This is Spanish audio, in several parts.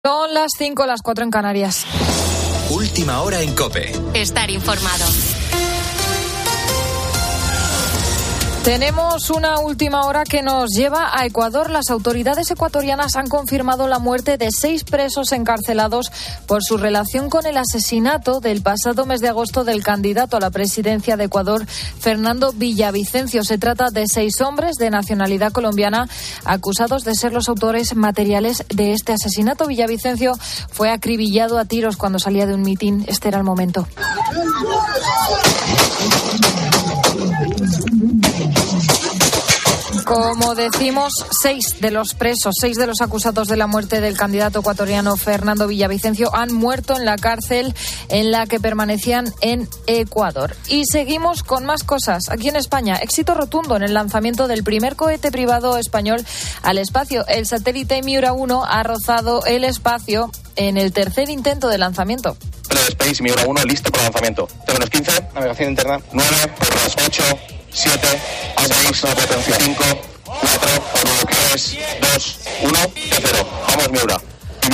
Son las 5, las 4 en Canarias. Última hora en COPE. Estar informado. Tenemos una última hora que nos lleva a Ecuador. Las autoridades ecuatorianas han confirmado la muerte de 6 presos encarcelados por su relación con el asesinato del pasado mes de agosto del candidato a la presidencia de Ecuador, Fernando Villavicencio. Se trata de 6 hombres de nacionalidad colombiana acusados de ser los autores materiales de este asesinato. Villavicencio fue acribillado a tiros cuando salía de un mitin. Este era el momento. Como decimos, 6 de los presos, 6 de los acusados de la muerte del candidato ecuatoriano Fernando Villavicencio han muerto en la cárcel en la que permanecían en Ecuador. Y seguimos con más cosas. Aquí en España, éxito rotundo en el lanzamiento del primer cohete privado español al espacio. El satélite Miura 1 ha rozado el espacio en el tercer intento de lanzamiento. Space Miura 1 listo para lanzamiento. Terminus 15, navegación interna 9, 8, 7, 6, 5, 4, 3, 2, 1, 0. Vamos, Miura.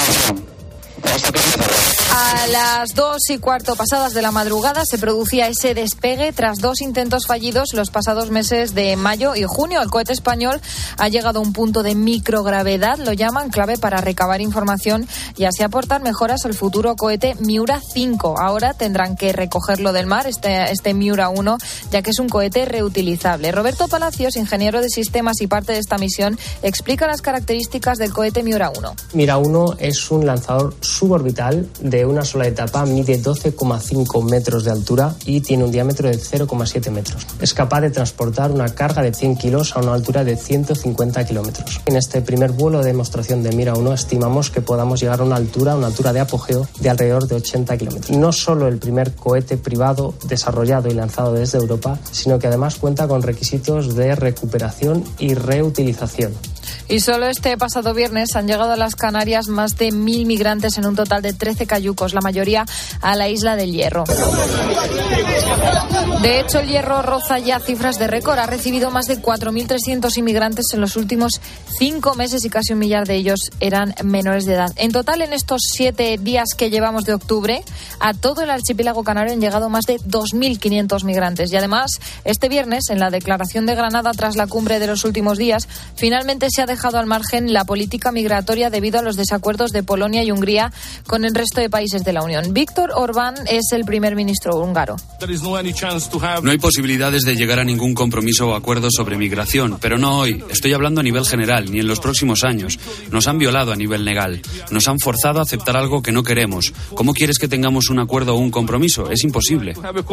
A las 2:15 pasadas de la madrugada se producía ese despegue tras 2 intentos fallidos los pasados meses de mayo y junio. El cohete español ha llegado a un punto de microgravedad, lo llaman, clave para recabar información y así aportar mejoras al futuro cohete Miura 5. Ahora tendrán que recogerlo del mar, este Miura 1, ya que es un cohete reutilizable. Roberto Palacios, ingeniero de sistemas y parte de esta misión, explica las características del cohete Miura 1. Miura 1 es un lanzador suborbital de una sola etapa, mide 12,5 metros de altura y tiene un diámetro de 0,7 metros. Es capaz de transportar una carga de 100 kilos a una altura de 150 kilómetros. En este primer vuelo de demostración de Miura 1 estimamos que podamos llegar a una altura de apogeo de alrededor de 80 kilómetros. No solo el primer cohete privado desarrollado y lanzado desde Europa, sino que además cuenta con requisitos de recuperación y reutilización. Y solo este pasado viernes han llegado a las Canarias más de 1.000 migrantes en un total de 13 cayucos, la mayoría a la isla del Hierro. De hecho, el Hierro roza ya cifras de récord. Ha recibido más de 4.300 inmigrantes en los últimos 5 meses y casi 1 millar de ellos eran menores de edad. En total, en estos 7 días que llevamos de octubre, a todo el archipiélago canario han llegado más de 2.500 migrantes. Y además, este viernes, en la declaración de Granada tras la cumbre de los últimos días, finalmente se ha dejado al margen la política migratoria debido a los desacuerdos de Polonia y Hungría con el resto de países de la Unión. Víctor Orbán es el primer ministro húngaro. No hay posibilidades de llegar a ningún compromiso o acuerdo sobre migración, pero no hoy. Estoy hablando a nivel general, ni en los próximos años. Nos han violado a nivel legal. Nos han forzado a aceptar algo que no queremos. ¿Cómo quieres que tengamos un acuerdo o un compromiso? Es imposible.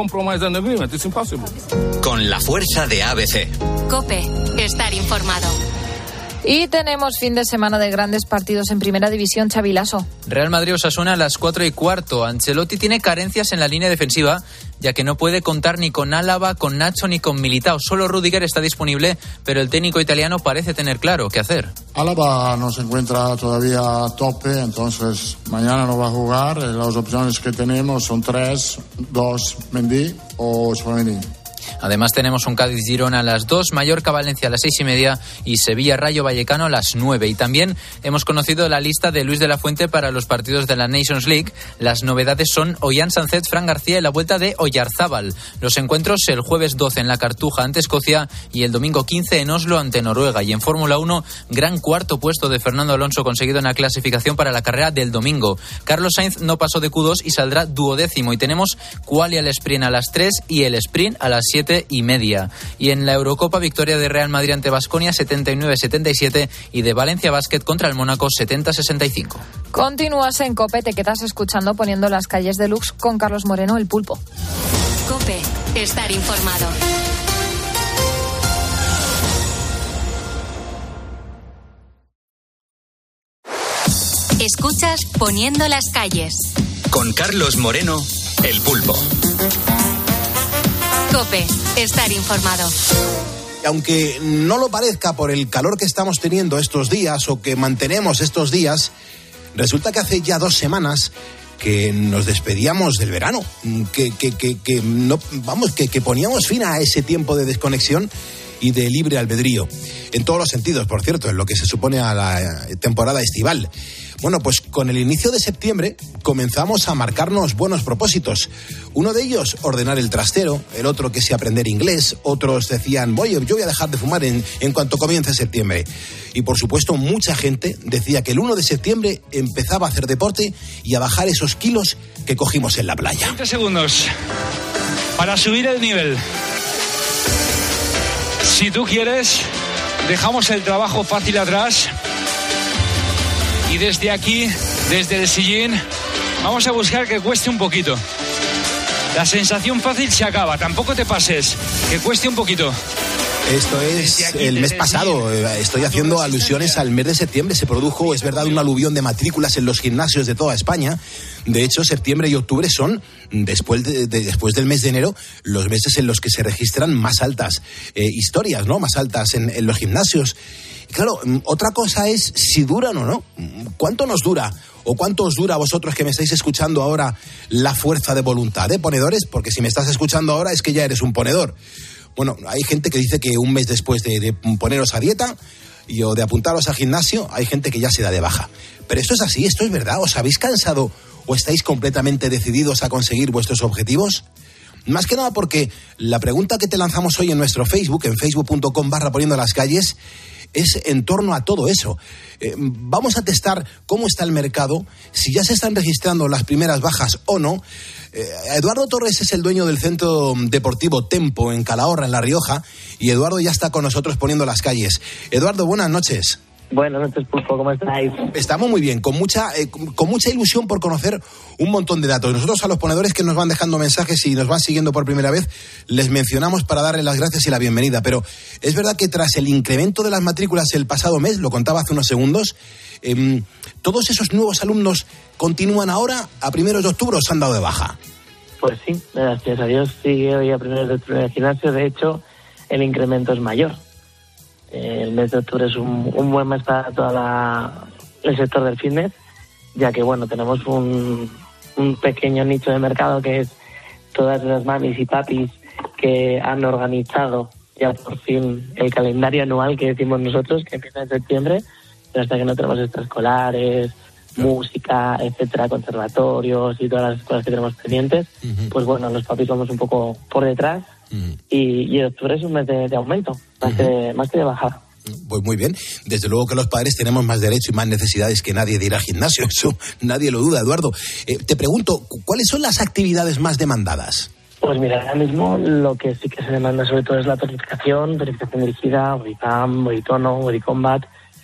Con la fuerza de ABC. COPE. Estar informado. Y tenemos fin de semana de grandes partidos en Primera División. Xavi Lasso. Real Madrid-Osasuna a las 4:15. Ancelotti tiene carencias en la línea defensiva, ya que no puede contar ni con Álava, con Nacho ni con Militao. Solo Rüdiger está disponible, pero el técnico italiano parece tener claro qué hacer. Álava no se encuentra todavía a tope, entonces mañana no va a jugar. Las opciones que tenemos son 3, 2, Mendy o Tchouaméni. Además tenemos un Cádiz-Girona a las 2, Mallorca-Valencia a las 6:30 y Sevilla-Rayo Vallecano a las 9. Y también hemos conocido la lista de Luis de la Fuente para los partidos de la Nations League. Las novedades son Ollán Sánchez, Fran García y la vuelta de Oyarzábal. Los encuentros el jueves 12 en La Cartuja ante Escocia y el domingo 15 en Oslo ante Noruega. Y en Fórmula 1, gran cuarto puesto de Fernando Alonso conseguido en la clasificación para la carrera del domingo. Carlos Sainz no pasó de Q2 y saldrá 12º. Y tenemos quali al sprint a las 3 y el sprint a las 7:30. Y en la Eurocopa, victoria de Real Madrid ante Baskonia 79-77 y de Valencia Basket contra el Mónaco 70-65. Continúas en COPE, te quedas escuchando Poniendo las calles de Lux con Carlos Moreno, el Pulpo. COPE. Estar informado. Escuchas Poniendo las calles. Con Carlos Moreno, el Pulpo. COPE. Estar informado. Aunque no lo parezca por el calor que estamos teniendo estos días o que mantenemos estos días, resulta que hace ya 2 semanas que nos despedíamos del verano, que poníamos fin a ese tiempo de desconexión y de libre albedrío, en todos los sentidos, por cierto, en lo que se supone a la temporada estival. Bueno, pues con el inicio de septiembre comenzamos a marcarnos buenos propósitos. Uno de ellos, ordenar el trastero, el otro que sea aprender inglés, otros decían, oye, yo voy a dejar de fumar en cuanto comience septiembre. Y por supuesto, mucha gente decía que el 1 de septiembre empezaba a hacer deporte y a bajar esos kilos que cogimos en la playa. 20 segundos para subir el nivel. Si tú quieres, dejamos el trabajo fácil atrás y desde aquí, desde el sillín, vamos a buscar que cueste un poquito. La sensación fácil se acaba, tampoco te pases, que cueste un poquito. Esto es el mes pasado, estoy haciendo alusiones al mes de septiembre. Se produjo, es verdad, un aluvión de matrículas en los gimnasios de toda España. De hecho, septiembre y octubre son, después del mes de enero, los meses en los que se registran más altas historias, ¿no? Más altas en los gimnasios. Y claro, otra cosa es si duran o no. ¿Cuánto nos dura? ¿O cuánto os dura a vosotros que me estáis escuchando ahora la fuerza de voluntad, ponedores? Porque si me estás escuchando ahora es que ya eres un ponedor. Bueno, hay gente que dice que un mes después de poneros a dieta o de apuntaros al gimnasio, hay gente que ya se da de baja. Pero esto es así, esto es verdad. ¿Os habéis cansado o estáis completamente decididos a conseguir vuestros objetivos? Más que nada porque la pregunta que te lanzamos hoy en nuestro Facebook, en facebook.com/poniendolascalles, es en torno a todo eso. Vamos a testar cómo está el mercado, si ya se están registrando las primeras bajas o no. Eduardo Torres es el dueño del centro deportivo Tempo en Calahorra, en La Rioja, y Eduardo ya está con nosotros poniendo las calles. Eduardo, buenas noches. Buenas noches, Pulpo, ¿cómo estáis? Estamos muy bien, con mucha ilusión por conocer un montón de datos. Nosotros a los ponedores que nos van dejando mensajes y nos van siguiendo por primera vez, les mencionamos para darles las gracias y la bienvenida. Pero es verdad que tras el incremento de las matrículas el pasado mes, lo contaba hace unos segundos, todos esos nuevos alumnos continúan ahora, a primeros de octubre, ¿os han dado de baja? Pues sí, gracias a Dios sigue hoy a primeros de octubre en el gimnasio. De hecho, el incremento es mayor. El mes de octubre es un buen mes para todo el sector del fitness, ya que bueno, tenemos un pequeño nicho de mercado que es todas las mamis y papis que han organizado ya por fin el calendario anual que decimos nosotros, que empieza en septiembre, pero hasta que no tenemos extraescolares, música, etcétera, conservatorios y todas las escuelas que tenemos pendientes, pues bueno, los papis vamos un poco por detrás. Y octubre es un mes de aumento, más que de bajada. Pues muy bien, desde luego que los padres tenemos más derecho y más necesidades que nadie de ir al gimnasio, eso nadie lo duda, Eduardo. Te pregunto, ¿cuáles son las actividades más demandadas? Pues mira, ahora mismo lo que sí que se demanda sobre todo es la tonificación dirigida, body pump, body tono, body combat.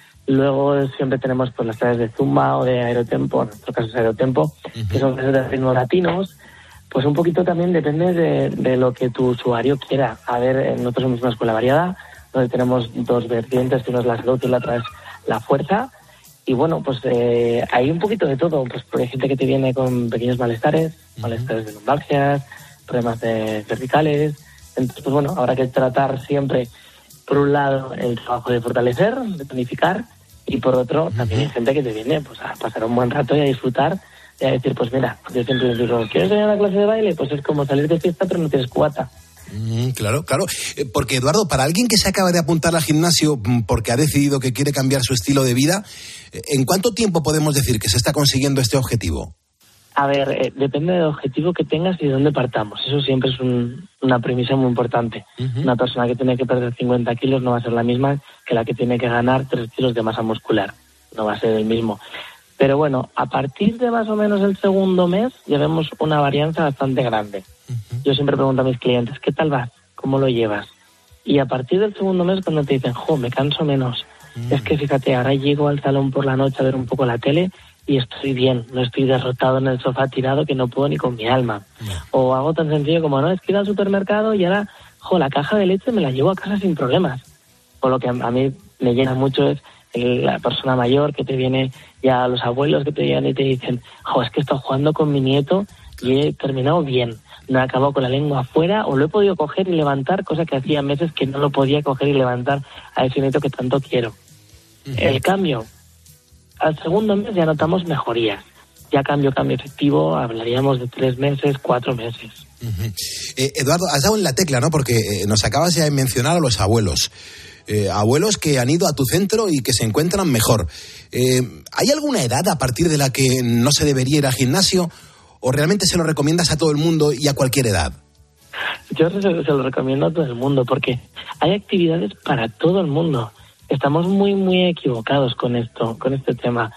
Luego siempre tenemos pues las clases de zumba o de aerotempo, en nuestro caso es aerotempo, que son clases de ritmos latinos. Pues un poquito también depende de lo que tu usuario quiera. A ver, nosotros somos una escuela variada, donde tenemos dos vertientes, una es la salud y la otra es la fuerza. Y bueno, pues hay un poquito de todo. Pues hay gente que te viene con pequeños malestares de lumbalgias, problemas de cervicales. Entonces, pues bueno, habrá que tratar siempre, por un lado, el trabajo de fortalecer, de tonificar, y por otro, también hay gente que te viene pues a pasar un buen rato y a disfrutar. Y a decir, pues mira, yo siempre les digo, ¿quieres venir a la clase de baile? Pues es como salir de fiesta pero no tienes cubata. Claro. Porque Eduardo, para alguien que se acaba de apuntar al gimnasio porque ha decidido que quiere cambiar su estilo de vida, ¿en cuánto tiempo podemos decir que se está consiguiendo este objetivo? A ver, depende del objetivo que tengas y de dónde partamos. Eso siempre es una premisa muy importante. Una persona que tiene que perder 50 kilos no va a ser la misma que la que tiene que ganar 3 kilos de masa muscular. No va a ser el mismo. Pero bueno, a partir de más o menos el segundo mes ya vemos una varianza bastante grande. Yo siempre pregunto a mis clientes, ¿qué tal vas? ¿Cómo lo llevas? Y a partir del segundo mes cuando te dicen, me canso menos. Es que fíjate, ahora llego al salón por la noche a ver un poco la tele y estoy bien, no estoy derrotado en el sofá tirado que no puedo ni con mi alma. O algo tan sencillo como, es que ir al supermercado y ahora, la caja de leche me la llevo a casa sin problemas. O lo que a mí me llena mucho es la persona mayor que te viene, ya los abuelos que te vienen y te dicen, es que he estado jugando con mi nieto y he terminado bien, no he acabado con la lengua afuera o lo he podido coger y levantar, cosa que hacía meses que no lo podía coger y levantar a ese nieto que tanto quiero. El cambio, al segundo mes ya notamos mejorías, ya cambio efectivo, hablaríamos de 3 meses, 4 meses. Eduardo, has dado en la tecla, ¿no? Porque nos acabas ya de mencionar a los abuelos. abuelos que han ido a tu centro y que se encuentran mejor. ¿Hay alguna edad a partir de la que no se debería ir al gimnasio o realmente se lo recomiendas a todo el mundo y a cualquier edad? Yo se lo recomiendo a todo el mundo porque hay actividades para todo el mundo. Estamos muy, muy equivocados con este tema.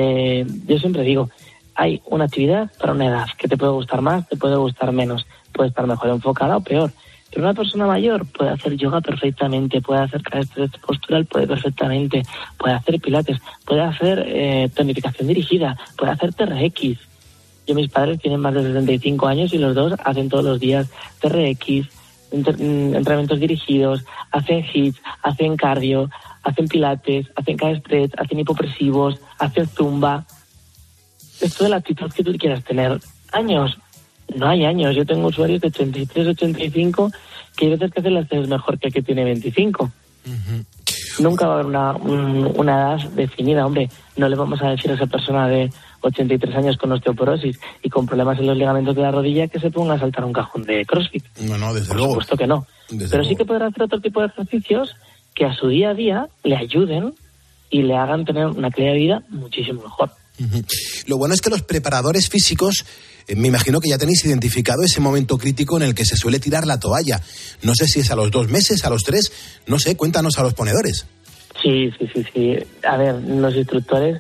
Yo siempre digo, hay una actividad para una edad que te puede gustar más, te puede gustar menos, puede estar mejor enfocada o peor. Pero una persona mayor puede hacer yoga perfectamente, puede hacer calistenia postural perfectamente, puede hacer pilates, puede hacer tonificación dirigida, puede hacer TRX. Mis padres tienen más de 65 años y los dos hacen todos los días TRX, entrenamientos dirigidos, hacen HIIT, hacen cardio, hacen pilates, hacen calistenia, hacen hipopresivos, hacen zumba. Esto de la actitud que tú quieras tener. Años, no hay años. Yo tengo usuarios de 83, 85 que hay veces que hacen las cosas mejor que el que tiene 25. Uh-huh. Nunca va a haber una edad definida. Hombre, no le vamos a decir a esa persona de 83 años con osteoporosis y con problemas en los ligamentos de la rodilla que se ponga a saltar un cajón de CrossFit. No, desde Por luego. Por supuesto que no. Pero sí que podrá hacer otro tipo de ejercicios que a su día a día le ayuden y le hagan tener una calidad de vida muchísimo mejor. Uh-huh. Lo bueno es que los preparadores físicos, me imagino que ya tenéis identificado ese momento crítico en el que se suele tirar la toalla. No sé si es a los 2 meses, a los 3, no sé, cuéntanos a los ponedores. Sí. A ver, los instructores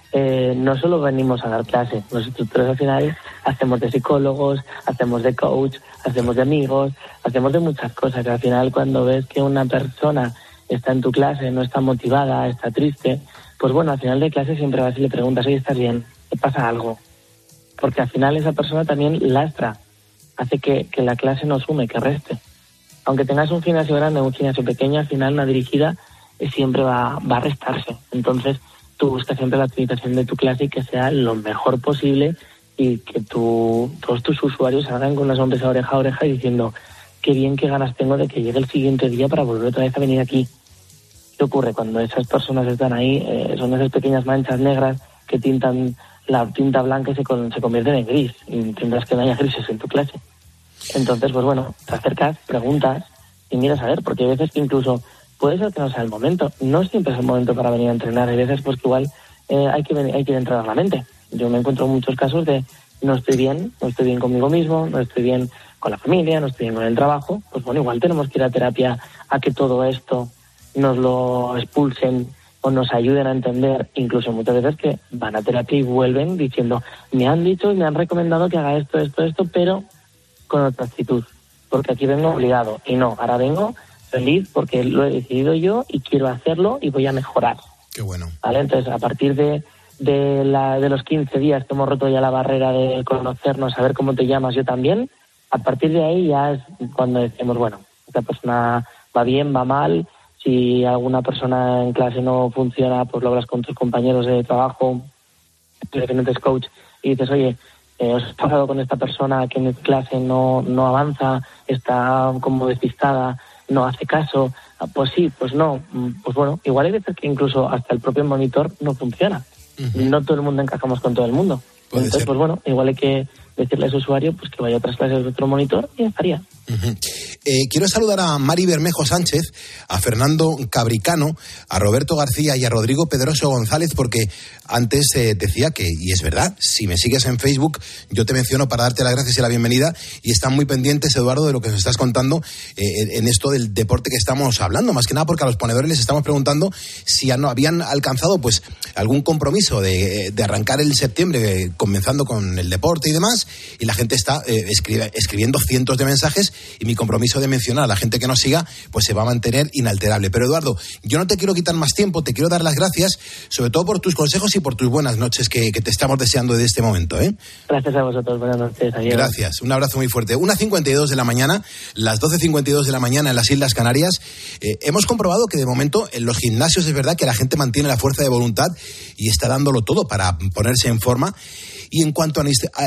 no solo venimos a dar clase, los instructores al final hacemos de psicólogos, hacemos de coach, hacemos de amigos, hacemos de muchas cosas. Al final cuando ves que una persona está en tu clase, no está motivada, está triste, pues bueno, al final de clase siempre vas y le preguntas, oye, ¿estás bien? ¿Te pasa algo? Porque al final esa persona también lastra, hace que la clase no sume, que reste. Aunque tengas un gimnasio grande o un gimnasio pequeño, al final una dirigida siempre va a restarse. Entonces tú buscas siempre la optimización de tu clase y que sea lo mejor posible y que todos tus usuarios salgan con una sonrisa oreja a oreja diciendo qué bien, qué ganas tengo de que llegue el siguiente día para volver otra vez a venir aquí. ¿Qué ocurre cuando esas personas están ahí? Son esas pequeñas manchas negras que tintan la tinta blanca y se convierten en gris y tendrás que no haya grises en tu clase. Entonces, pues bueno, te acercas, preguntas y miras a ver, porque hay veces que incluso puede ser que no sea el momento. No siempre es el momento para venir a entrenar. Hay veces pues que igual hay que entrenar la mente. Yo me encuentro en muchos casos de no estoy bien conmigo mismo, no estoy bien con la familia, no estoy bien con el trabajo. Pues bueno, igual tenemos que ir a terapia a que todo esto nos lo expulsen o nos ayuden a entender. Incluso muchas veces que van a terapia y vuelven diciendo, me han dicho y me han recomendado que haga esto, pero con otra actitud. Porque aquí vengo obligado. Y no, ahora vengo feliz porque lo he decidido yo y quiero hacerlo y voy a mejorar. Qué bueno. ¿Vale? Entonces, a partir de los 15 días que hemos roto ya la barrera de conocernos, saber cómo te llamas, yo también, a partir de ahí ya es cuando decimos, bueno, esta persona va bien, va mal. Si alguna persona en clase no funciona, pues lo hablas con tus compañeros de trabajo, tus diferentes coach, y dices, oye, os he pasado con esta persona que en clase no avanza, está como despistada, no hace caso. Pues sí, pues no. Pues bueno, igual hay veces que incluso hasta el propio monitor no funciona. Uh-huh. No todo el mundo encajamos con todo el mundo. Entonces, pues bueno, igual hay que decirle a ese usuario pues que vaya a otras clases de otro monitor y ya estaría. Uh-huh. Quiero saludar a Mari Bermejo Sánchez, a Fernando Cabricano, a Roberto García y a Rodrigo Pedroso González, porque antes decía que, y es verdad, si me sigues en Facebook, yo te menciono para darte las gracias y la bienvenida, y están muy pendientes, Eduardo, de lo que nos estás contando en esto del deporte que estamos hablando, más que nada porque a los ponedores les estamos preguntando si no habían alcanzado pues algún compromiso de arrancar el septiembre comenzando con el deporte y demás, y la gente está escribiendo cientos de mensajes, y mi compromiso de mencionar a la gente que nos siga pues se va a mantener inalterable. Pero Eduardo, yo no te quiero quitar más tiempo, te quiero dar las gracias, sobre todo por tus consejos y por tus buenas noches que te estamos deseando desde este momento, ¿eh? Gracias a vosotros, buenas noches. Adiós. Gracias, un abrazo muy fuerte. 1:52 de la mañana, las 12:52 de la mañana en las Islas Canarias. Hemos comprobado que de momento en los gimnasios es verdad que la gente mantiene la fuerza de voluntad y está dándolo todo para ponerse en forma. Y en cuanto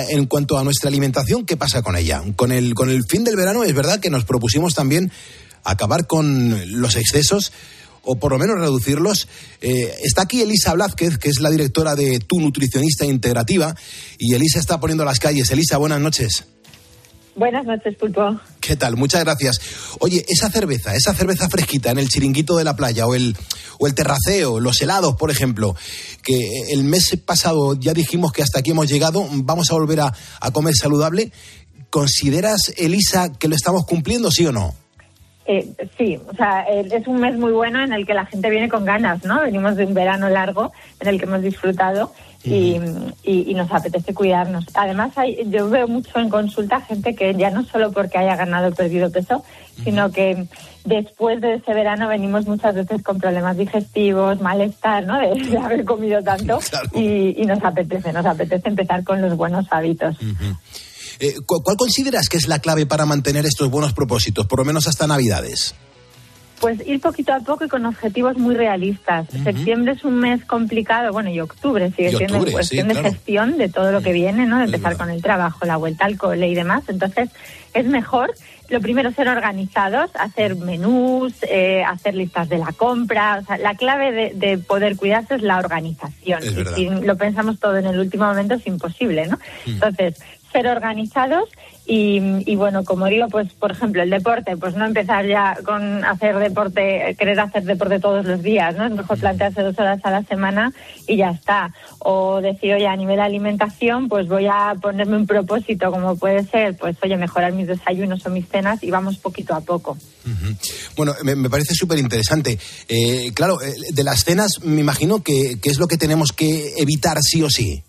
a nuestra alimentación, ¿qué pasa con ella? Con el fin del verano es verdad que nos propusimos también acabar con los excesos o por lo menos reducirlos. Está aquí Elisa Blázquez, que es la directora de Tu Nutricionista Integrativa, y Elisa está poniendo las calles. Elisa, buenas noches. Buenas noches, Pulpo. ¿Qué tal? Muchas gracias. Oye, esa cerveza fresquita en el chiringuito de la playa o el terraceo, los helados, por ejemplo, que el mes pasado ya dijimos que hasta aquí hemos llegado, vamos a volver a comer saludable. ¿Consideras, Elisa, que lo estamos cumpliendo, sí o no? Sí, o sea, es un mes muy bueno en el que la gente viene con ganas, ¿no? Venimos de un verano largo en el que hemos disfrutado y nos apetece cuidarnos. Además, yo veo mucho en consulta gente que ya no solo porque haya ganado o perdido peso, sino que después de ese verano venimos muchas veces con problemas digestivos, malestar, ¿no? De haber comido tanto. Claro. Y nos apetece empezar con los buenos hábitos. ¿Cuál consideras que es la clave para mantener estos buenos propósitos, por lo menos hasta Navidades? Pues ir poquito a poco y con objetivos muy realistas. Septiembre es un mes complicado, bueno, y octubre sigue siendo cuestión de gestión de todo lo que viene, ¿no? De empezar con el trabajo, la vuelta al cole y demás. Entonces, es mejor, lo primero, ser organizados, hacer menús, hacer listas de la compra. O sea, la clave de poder cuidarse es la organización. Y si lo pensamos todo en el último momento es imposible, ¿no? Entonces, ser organizados y bueno, como digo, pues por ejemplo el deporte, pues no empezar ya con querer hacer deporte todos los días, ¿no? Es mejor plantearse 2 horas a la semana y ya está. O decir, oye, a nivel de alimentación, pues voy a ponerme un propósito, como puede ser, pues oye, mejorar mis desayunos o mis cenas y vamos poquito a poco. Bueno, me parece súper interesante. Claro, de las cenas me imagino que es lo que tenemos que evitar sí o sí.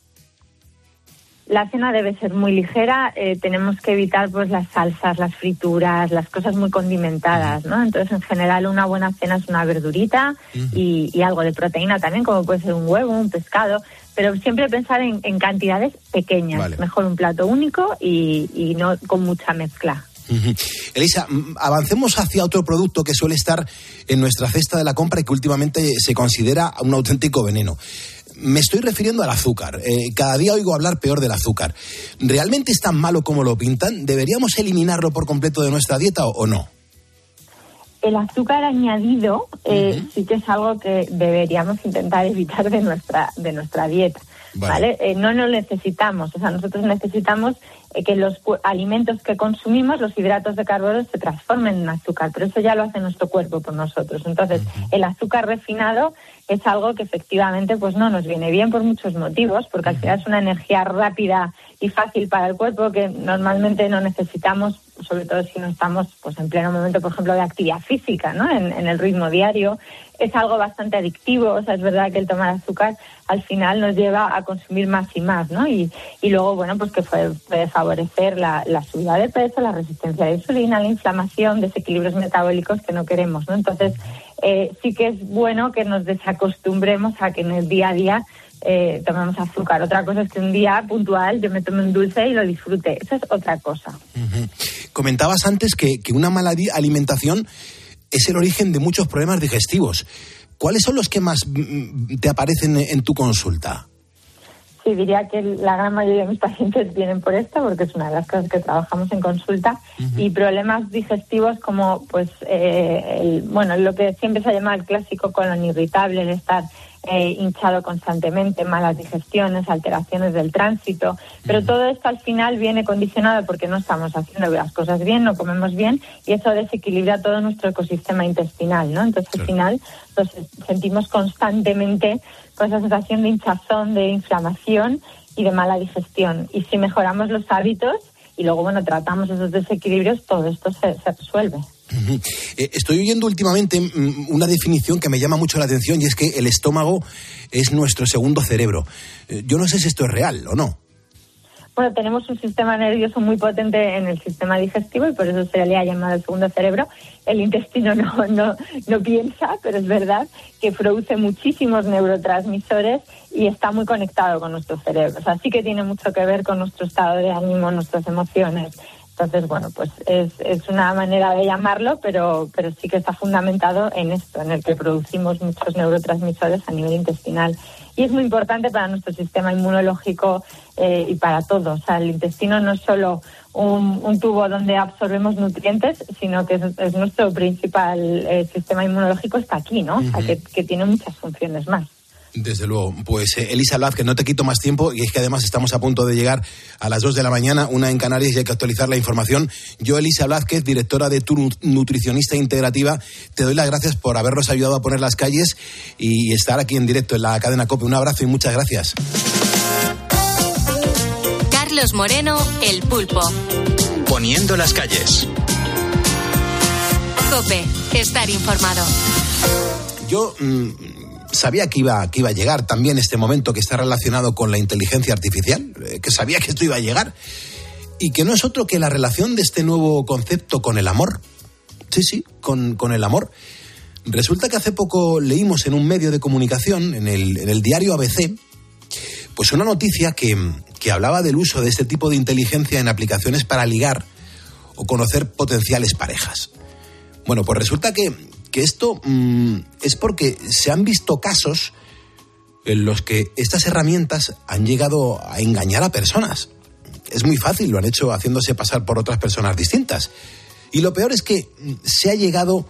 La cena debe ser muy ligera, tenemos que evitar pues las salsas, las frituras, las cosas muy condimentadas, ¿no? Entonces, en general, una buena cena es una verdurita y algo de proteína también, como puede ser un huevo, un pescado, pero siempre pensar en cantidades pequeñas. Vale. Mejor un plato único y no con mucha mezcla. Elisa, avancemos hacia otro producto que suele estar en nuestra cesta de la compra y que últimamente se considera un auténtico veneno. Me estoy refiriendo al azúcar. Cada día oigo hablar peor del azúcar. ¿Realmente es tan malo como lo pintan? ¿Deberíamos eliminarlo por completo de nuestra dieta o no? El azúcar añadido sí que es algo que deberíamos intentar evitar de nuestra dieta. ¿Vale? No lo necesitamos. O sea, nosotros necesitamos que los alimentos que consumimos, los hidratos de carbono, se transformen en azúcar, pero eso ya lo hace nuestro cuerpo por nosotros. Entonces, el azúcar refinado es algo que efectivamente pues no nos viene bien por muchos motivos, porque al final es una energía rápida y fácil para el cuerpo que normalmente no necesitamos, sobre todo si no estamos pues en pleno momento, por ejemplo, de actividad física, ¿no? En el ritmo diario. Es algo bastante adictivo, o sea, es verdad que el tomar azúcar al final nos lleva a consumir más y más, ¿no? Y luego, bueno, pues que puede favorecer la subida de peso, la resistencia a la insulina, la inflamación, desequilibrios metabólicos que no queremos, ¿no? Entonces, sí que es bueno que nos desacostumbremos a que en el día a día tomemos azúcar. Otra cosa es que un día puntual yo me tome un dulce y lo disfrute. Eso es otra cosa. Comentabas antes que una mala alimentación es el origen de muchos problemas digestivos. ¿Cuáles son los que más te aparecen en tu consulta? Sí, diría que la gran mayoría de mis pacientes vienen por esto, porque es una de las cosas que trabajamos en consulta, y problemas digestivos como, pues, lo que siempre se llama el clásico colon irritable, el estar hinchado constantemente, malas digestiones, alteraciones del tránsito, pero todo esto al final viene condicionado porque no estamos haciendo las cosas bien, no comemos bien, y eso desequilibra todo nuestro ecosistema intestinal, ¿no? Entonces al final nos sentimos constantemente con esa sensación de hinchazón, de inflamación y de mala digestión. Y si mejoramos los hábitos y luego, bueno, tratamos esos desequilibrios, todo esto se resuelve. Estoy oyendo últimamente una definición que me llama mucho la atención, y es que el estómago es nuestro segundo cerebro. Yo no sé si esto es real o no. Bueno, tenemos un sistema nervioso muy potente en el sistema digestivo y por eso se le ha llamado el segundo cerebro. El intestino no piensa, pero es verdad que produce muchísimos neurotransmisores y está muy conectado con nuestro cerebro. O sea, sí que tiene mucho que ver con nuestro estado de ánimo, nuestras emociones. Entonces, bueno, pues es una manera de llamarlo, pero sí que está fundamentado en esto, en el que producimos muchos neurotransmisores a nivel intestinal. Y es muy importante para nuestro sistema inmunológico y para todos. O sea, el intestino no es solo un tubo donde absorbemos nutrientes, sino que es nuestro principal sistema inmunológico, está aquí, ¿no? O sea, que tiene muchas funciones más. Desde luego. Pues Elisa Blázquez, no te quito más tiempo, y es que además estamos a punto de llegar a las 2 de la mañana, 1 en Canarias, y hay que actualizar la información. Yo, Elisa Blázquez, directora de Tu Nutricionista Integrativa, te doy las gracias por habernos ayudado a poner las calles y estar aquí en directo en la cadena COPE. Un abrazo y muchas gracias. Carlos Moreno, El Pulpo. Poniendo las calles. COPE, estar informado. Yo sabía que iba a llegar también este momento que está relacionado con la inteligencia artificial, que sabía que esto iba a llegar, y que no es otro que la relación de este nuevo concepto con el amor. Sí, con el amor. Resulta que hace poco leímos en un medio de comunicación, en el diario ABC, pues una noticia que hablaba del uso de este tipo de inteligencia en aplicaciones para ligar o conocer potenciales parejas. Bueno, pues resulta que esto es porque se han visto casos en los que estas herramientas han llegado a engañar a personas. Es muy fácil, lo han hecho haciéndose pasar por otras personas distintas. Y lo peor es que ha llegado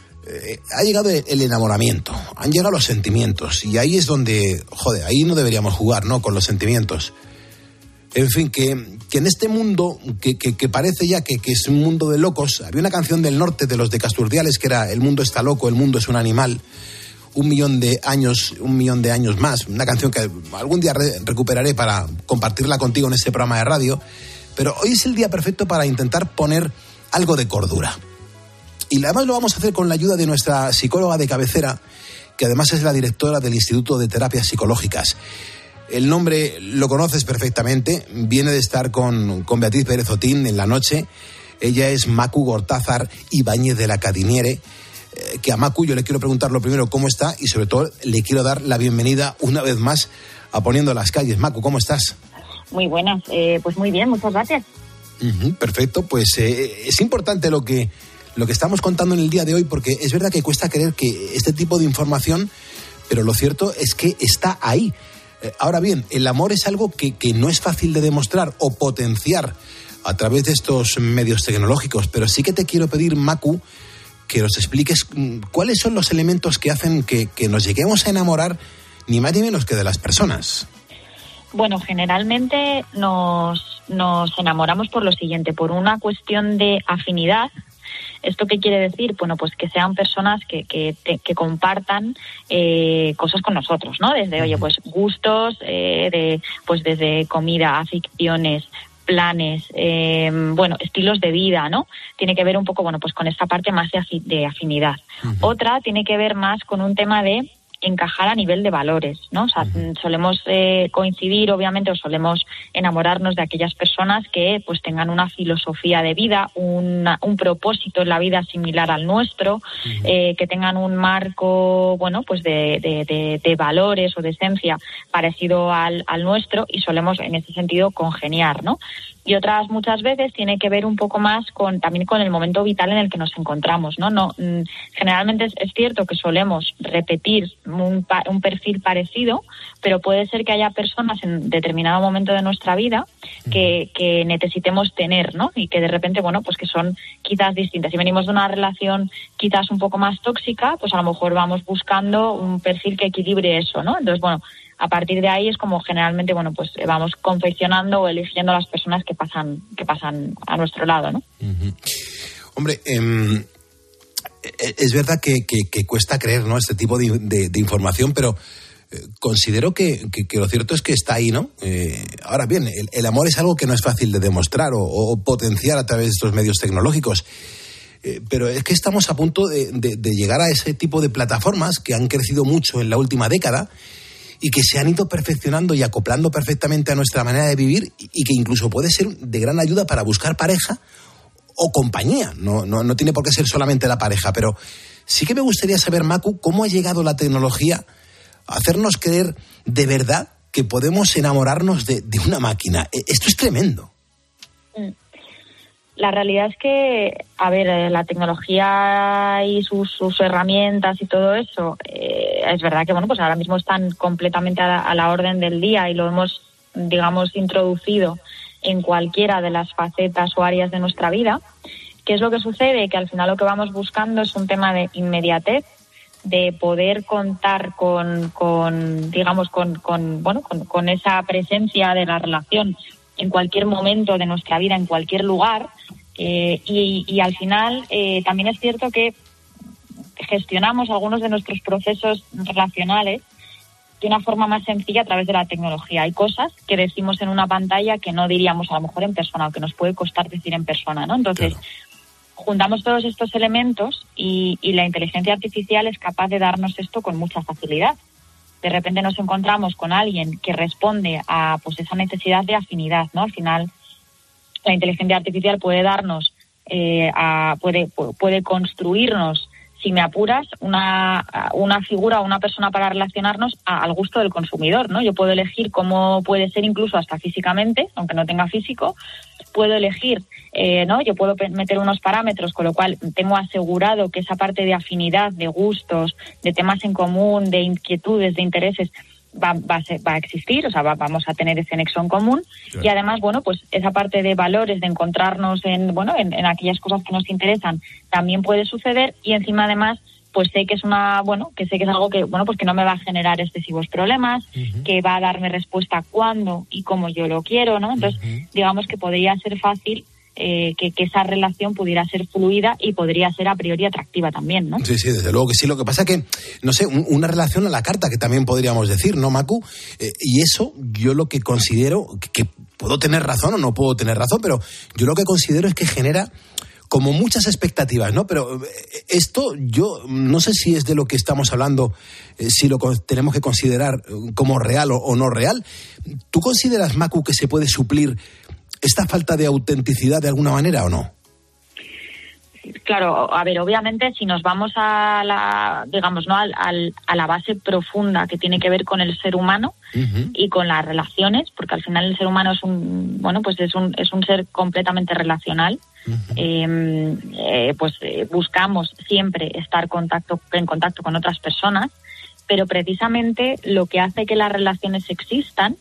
el enamoramiento, han llegado los sentimientos, y ahí es donde, ahí no deberíamos jugar, ¿no?, con los sentimientos. En fin, que en este mundo que parece ya que es un mundo de locos. Había una canción del norte de los de Casturdiales que era "El mundo está loco, el mundo es un animal". 1 millón de años más. Una canción que algún día recuperaré para compartirla contigo en este programa de radio. Pero hoy es el día perfecto para intentar poner algo de cordura. Y además lo vamos a hacer con la ayuda de nuestra psicóloga de cabecera, que además es la directora del Instituto de Terapias Psicológicas. El nombre lo conoces perfectamente, viene de estar con Beatriz Pérez Otín en la noche. Ella es Macu Gortázar Ibáñez de la Cadiniere, que a Macu yo le quiero preguntar lo primero cómo está, y sobre todo le quiero dar la bienvenida una vez más a Poniendo las Calles. Macu, ¿cómo estás? Muy buenas, pues muy bien, muchas gracias. Perfecto, pues es importante lo que estamos contando en el día de hoy, porque es verdad que cuesta creer que este tipo de información, pero lo cierto es que está ahí. Ahora bien, el amor es algo que no es fácil de demostrar o potenciar a través de estos medios tecnológicos, pero sí que te quiero pedir, Macu, que nos expliques cuáles son los elementos que hacen que nos lleguemos a enamorar, ni más ni menos que de las personas. Bueno, generalmente nos enamoramos por lo siguiente, por una cuestión de afinidad. ¿Esto qué quiere decir? Bueno, pues que sean personas que compartan cosas con nosotros, ¿no? Desde, oye, pues gustos, desde comida, aficiones, planes, estilos de vida, ¿no? Tiene que ver un poco, pues con esta parte más de afinidad. Otra tiene que ver más con un tema de encajar a nivel de valores, ¿no? O sea, solemos coincidir, obviamente, o solemos enamorarnos de aquellas personas que pues tengan una filosofía de vida, un propósito en la vida similar al nuestro, que tengan un marco, pues de valores o de esencia parecido al nuestro, y solemos en ese sentido congeniar, ¿no? Y otras muchas veces tiene que ver un poco más también con el momento vital en el que nos encontramos, ¿no? Generalmente es cierto que solemos repetir un perfil parecido, pero puede ser que haya personas en determinado momento de nuestra vida que necesitemos tener, ¿no? Y que de repente, pues que son quizás distintas. Si venimos de una relación quizás un poco más tóxica, pues a lo mejor vamos buscando un perfil que equilibre eso, ¿no? Entonces, a partir de ahí es como generalmente, pues vamos confeccionando o eligiendo a las personas que pasan a nuestro lado, ¿no? Hombre, es verdad que cuesta creer, ¿no?, este tipo de información, pero considero que lo cierto es que está ahí, ¿no? Ahora bien, el amor es algo que no es fácil de demostrar o potenciar a través de estos medios tecnológicos. Pero es que estamos a punto de llegar a ese tipo de plataformas que han crecido mucho en la última década y que se han ido perfeccionando y acoplando perfectamente a nuestra manera de vivir, y que incluso puede ser de gran ayuda para buscar pareja o compañía. No tiene por qué ser solamente la pareja, pero sí que me gustaría saber, Macu, cómo ha llegado la tecnología a hacernos creer de verdad que podemos enamorarnos de una máquina. Esto es tremendo. La realidad es que, la tecnología y sus herramientas y todo eso, es verdad que, pues ahora mismo están completamente a la orden del día, y lo hemos, introducido en cualquiera de las facetas o áreas de nuestra vida. ¿Qué es lo que sucede? Que al final lo que vamos buscando es un tema de inmediatez, de poder contar con esa presencia de la relación en cualquier momento de nuestra vida, en cualquier lugar, y al final también es cierto que gestionamos algunos de nuestros procesos relacionales de una forma más sencilla a través de la tecnología. Hay cosas que decimos en una pantalla que no diríamos a lo mejor en persona, o que nos puede costar decir en persona, ¿no? Entonces, juntamos todos estos elementos y la inteligencia artificial es capaz de darnos esto con mucha facilidad. De repente nos encontramos con alguien que responde a pues esa necesidad de afinidad, ¿no? Al final, la inteligencia artificial puede darnos, puede construirnos, si me apuras, una figura o una persona para relacionarnos al gusto del consumidor, ¿no? Yo puedo elegir cómo puede ser, incluso hasta físicamente, aunque no tenga físico. Puedo elegir, ¿no? Yo puedo meter unos parámetros, con lo cual tengo asegurado que esa parte de afinidad, de gustos, de temas en común, de inquietudes, de intereses, va a existir, o sea, vamos a tener ese nexo en común. Claro. Y además, bueno, pues esa parte de valores, de encontrarnos en aquellas cosas que nos interesan, también puede suceder. Y encima, además, pues sé que es algo que, bueno, pues que no me va a generar excesivos problemas, que va a darme respuesta cuando y como yo lo quiero, ¿no? Entonces, digamos que podría ser fácil que esa relación pudiera ser fluida y podría ser a priori atractiva también, ¿no? Sí, desde luego que sí. Lo que pasa que, no sé, una relación a la carta, que también podríamos decir, ¿no, Macu? Y eso yo lo que considero, que puedo tener razón o no puedo tener razón, pero yo lo que considero es que genera como muchas expectativas, ¿no? Pero esto yo no sé si es de lo que estamos hablando, si lo tenemos que considerar como real o no real. ¿Tú consideras, Macu, que se puede suplir esta falta de autenticidad de alguna manera o no? Claro, a ver, obviamente si nos vamos a la, digamos, ¿no? a la base profunda que tiene que ver con el ser humano y con las relaciones, porque al final el ser humano es un ser completamente relacional. Buscamos siempre estar en contacto con otras personas, pero precisamente lo que hace que las relaciones existan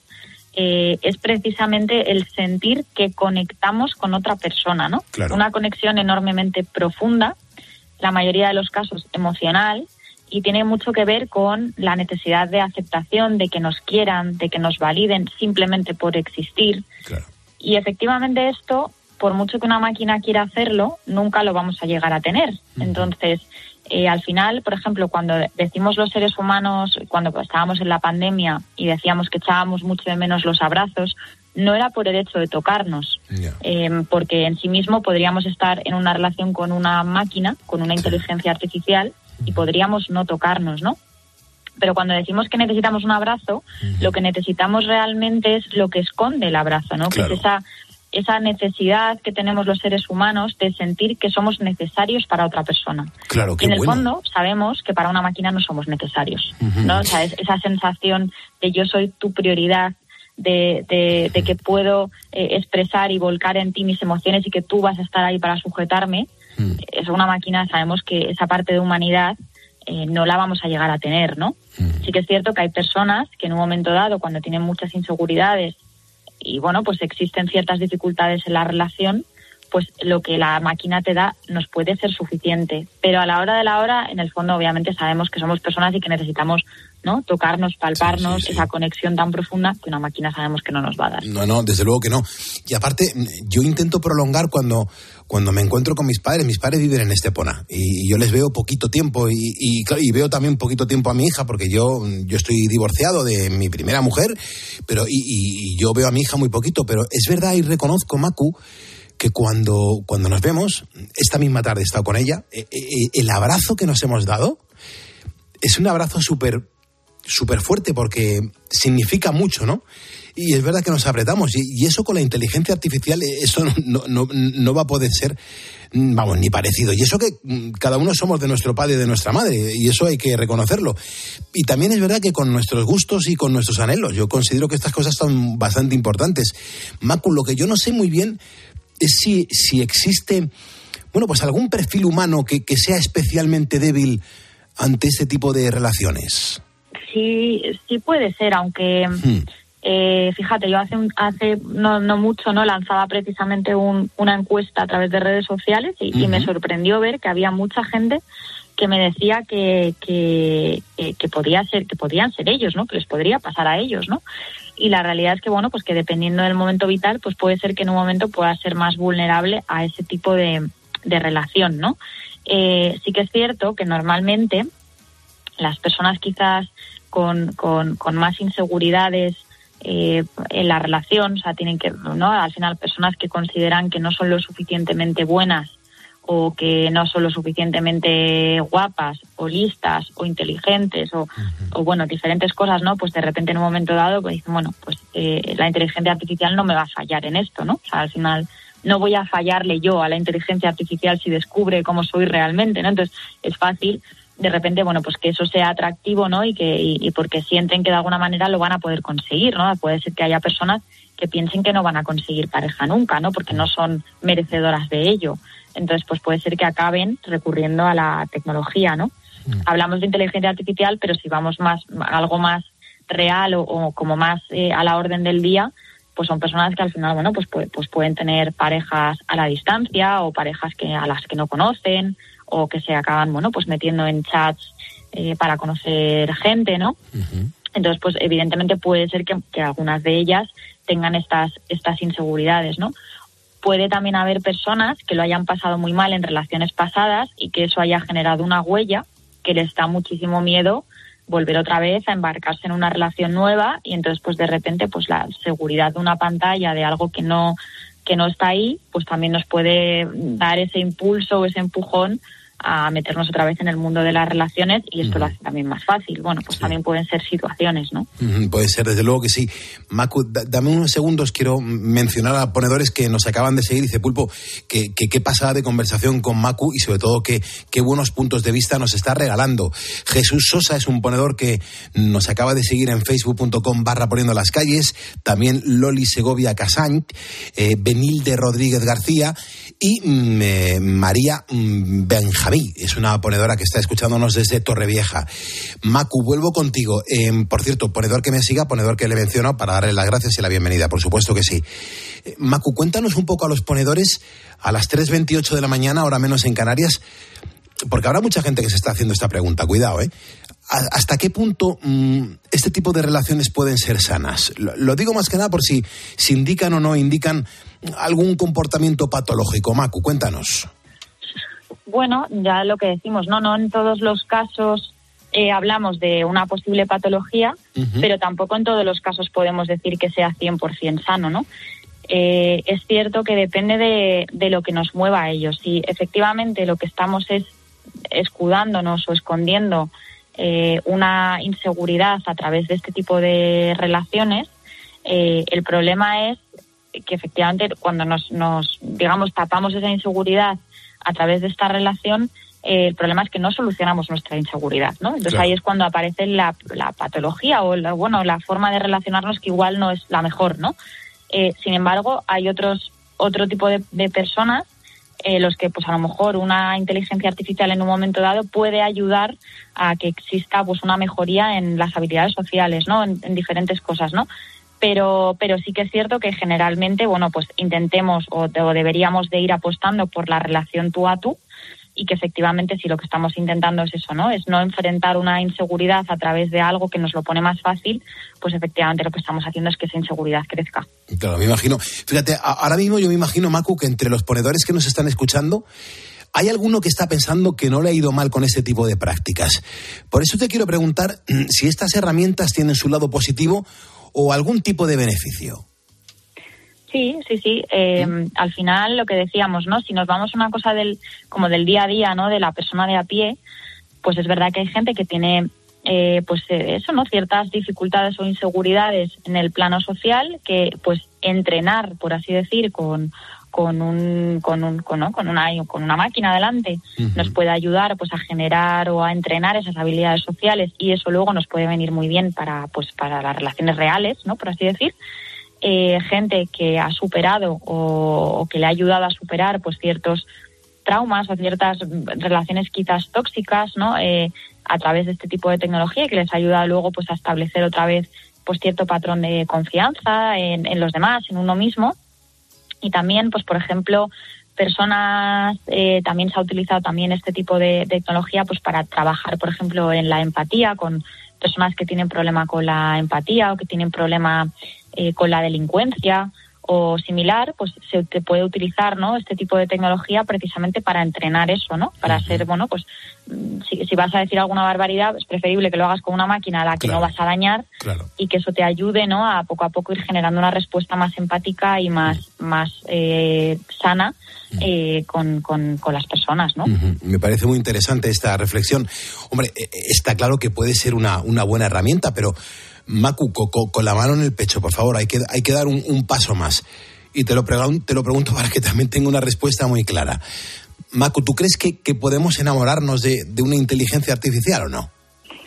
es precisamente el sentir que conectamos con otra persona, ¿no? Claro. Una conexión enormemente profunda, la mayoría de los casos emocional, y tiene mucho que ver con la necesidad de aceptación, de que nos quieran, de que nos validen simplemente por existir. Claro. Y efectivamente esto, por mucho que una máquina quiera hacerlo, nunca lo vamos a llegar a tener. Entonces, al final, por ejemplo, cuando decimos los seres humanos, cuando estábamos en la pandemia y decíamos que echábamos mucho de menos los abrazos, no era por el hecho de tocarnos, porque en sí mismo podríamos estar en una relación con una máquina, con una inteligencia artificial, y podríamos no tocarnos, ¿no? Pero cuando decimos que necesitamos un abrazo, lo que necesitamos realmente es lo que esconde el abrazo, ¿no? Claro. Que es esa necesidad que tenemos los seres humanos de sentir que somos necesarios para otra persona. Claro, qué y en el bueno. fondo sabemos que para una máquina no somos necesarios, ¿no? O sea, esa sensación de yo soy tu prioridad, de que puedo expresar y volcar en ti mis emociones y que tú vas a estar ahí para sujetarme. Es una máquina, sabemos que esa parte de humanidad no la vamos a llegar a tener, ¿no? Sí que es cierto que hay personas que en un momento dado, cuando tienen muchas inseguridades y bueno, pues existen ciertas dificultades en la relación, pues lo que la máquina te da nos puede ser suficiente. Pero a la hora de la hora, en el fondo, obviamente sabemos que somos personas y que necesitamos, ¿no?, tocarnos, palparnos, esa conexión tan profunda que una máquina sabemos que no nos va a dar. No, desde luego que no. Y aparte, yo intento prolongar cuando me encuentro con mis padres. Mis padres viven en Estepona y yo les veo poquito tiempo y veo también poquito tiempo a mi hija, porque yo estoy divorciado de mi primera mujer, pero y yo veo a mi hija muy poquito. Pero es verdad, y reconozco, Macu, que cuando nos vemos, esta misma tarde he estado con ella, el abrazo que nos hemos dado es un abrazo súper fuerte, porque significa mucho, ¿no? Y es verdad que nos apretamos, y eso con la inteligencia artificial, eso no va a poder ser, vamos, ni parecido. Y eso que cada uno somos de nuestro padre y de nuestra madre, y eso hay que reconocerlo. Y también es verdad que con nuestros gustos y con nuestros anhelos, yo considero que estas cosas son bastante importantes. Macu, lo que yo no sé muy bien es si existe, bueno, pues algún perfil humano que sea especialmente débil ante este tipo de relaciones. Sí puede ser, aunque Fíjate, yo hace no mucho lanzaba precisamente una encuesta a través de redes sociales y me sorprendió ver que había mucha gente que me decía que podían ser ellos, ¿no? Que les podría pasar a ellos, ¿no? Y la realidad es que, bueno, pues que dependiendo del momento vital, pues puede ser que en un momento pueda ser más vulnerable a ese tipo de relación, ¿no? Sí que es cierto que normalmente las personas quizás con más inseguridades en la relación, o sea, tienen que, ¿no? Al final, personas que consideran que no son lo suficientemente buenas o que no son lo suficientemente guapas o listas o inteligentes o bueno, diferentes cosas, ¿no? Pues de repente en un momento dado pues dicen, bueno, pues la inteligencia artificial no me va a fallar en esto, ¿no? O sea, al final no voy a fallarle yo a la inteligencia artificial si descubre cómo soy realmente, ¿no? Entonces es fácil de repente, bueno, pues que eso sea atractivo, ¿no? Y porque sienten que de alguna manera lo van a poder conseguir, ¿no? Puede ser que haya personas que piensen que no van a conseguir pareja nunca, ¿no? Porque no son merecedoras de ello. Entonces, pues puede ser que acaben recurriendo a la tecnología, ¿no? Hablamos de inteligencia artificial, pero si vamos algo más real o como más a la orden del día, pues son personas que al final, bueno, pues pueden tener parejas a la distancia o parejas a las que no conocen o que se acaban, bueno, pues metiendo en chats para conocer gente, ¿no? Entonces, pues evidentemente puede ser que algunas de ellas tengan estas inseguridades, ¿no? Puede también haber personas que lo hayan pasado muy mal en relaciones pasadas y que eso haya generado una huella que les da muchísimo miedo volver otra vez a embarcarse en una relación nueva y entonces pues de repente pues la seguridad de una pantalla de algo que no está ahí, pues también nos puede dar ese impulso o ese empujón a meternos otra vez en el mundo de las relaciones y esto lo hace también más fácil. Bueno, pues también pueden ser situaciones, ¿no? Puede ser, desde luego que sí. Macu, dame unos segundos, quiero mencionar a ponedores que nos acaban de seguir. Dice Pulpo, que qué pasada de conversación con Macu y sobre todo qué buenos puntos de vista nos está regalando. Jesús Sosa es un ponedor que nos acaba de seguir en facebook.com/poniendo las calles. También Loli Segovia Casañ, Benilde Rodríguez García y María Benjamín. Es una ponedora que está escuchándonos desde Torrevieja. Macu, vuelvo contigo. Por cierto, ponedor que me siga, ponedor que le menciono para darle las gracias y la bienvenida, por supuesto que sí. Macu, cuéntanos un poco a los ponedores a las 3:28 de la mañana, ahora menos en Canarias, porque habrá mucha gente que se está haciendo esta pregunta. Cuidado, ¿hasta qué punto este tipo de relaciones pueden ser sanas? Lo digo más que nada por si indican o no indican algún comportamiento patológico. Macu, cuéntanos. Bueno, ya lo que decimos, no en todos los casos hablamos de una posible patología, pero tampoco en todos los casos podemos decir que sea 100% sano, ¿no? Es cierto que depende de lo que nos mueva a ellos. Si efectivamente lo que estamos es escudándonos o escondiendo una inseguridad a través de este tipo de relaciones, el problema es que efectivamente cuando nos digamos, tapamos esa inseguridad a través de esta relación, el problema es que no solucionamos nuestra inseguridad, ¿no? Entonces claro, ahí es cuando aparece la patología o la forma de relacionarnos que igual no es la mejor, ¿no? Sin embargo, hay otro tipo de personas los que pues a lo mejor una inteligencia artificial en un momento dado puede ayudar a que exista pues una mejoría en las habilidades sociales, ¿no? En diferentes cosas, ¿no? Pero sí que es cierto que generalmente, bueno, pues intentemos o deberíamos de ir apostando por la relación tú a tú y que efectivamente si lo que estamos intentando es eso, ¿no? Es no enfrentar una inseguridad a través de algo que nos lo pone más fácil, pues efectivamente lo que estamos haciendo es que esa inseguridad crezca. Claro, me imagino. Fíjate, ahora mismo yo me imagino, Macu, que entre los ponedores que nos están escuchando hay alguno que está pensando que no le ha ido mal con este tipo de prácticas. Por eso te quiero preguntar si estas herramientas tienen su lado positivo o algún tipo de beneficio. Sí. Al final lo que decíamos, ¿no? Si nos vamos a una cosa del día a día, ¿no? De la persona de a pie, pues es verdad que hay gente que tiene eso, ¿no? Ciertas dificultades o inseguridades en el plano social que pues entrenar, por así decir, con una máquina delante nos puede ayudar pues a generar o a entrenar esas habilidades sociales y eso luego nos puede venir muy bien para las relaciones reales, ¿no? Por así decir. Gente que ha superado o que le ha ayudado a superar pues ciertos traumas o ciertas relaciones quizás tóxicas, ¿no? A través de este tipo de tecnología que les ayuda luego pues a establecer otra vez pues cierto patrón de confianza en los demás, en uno mismo. Y también, pues por ejemplo, personas, también se ha utilizado también este tipo de tecnología pues para trabajar, por ejemplo, en la empatía, con personas que tienen problema con la empatía o que tienen problema con la delincuencia o similar, pues se te puede utilizar, ¿no?, este tipo de tecnología precisamente para entrenar eso, ¿no? Para ser, bueno, pues si vas a decir alguna barbaridad, es preferible que lo hagas con una máquina a la que no vas a dañar, y que eso te ayude, ¿no?, a poco ir generando una respuesta más empática y más sana con las personas, ¿no? Me parece muy interesante esta reflexión. Hombre, está claro que puede ser una buena herramienta, pero Macu, con la mano en el pecho, por favor, hay que dar un paso más. Y te lo pregunto para que también tenga una respuesta muy clara. Macu, ¿tú crees que podemos enamorarnos de una inteligencia artificial o no?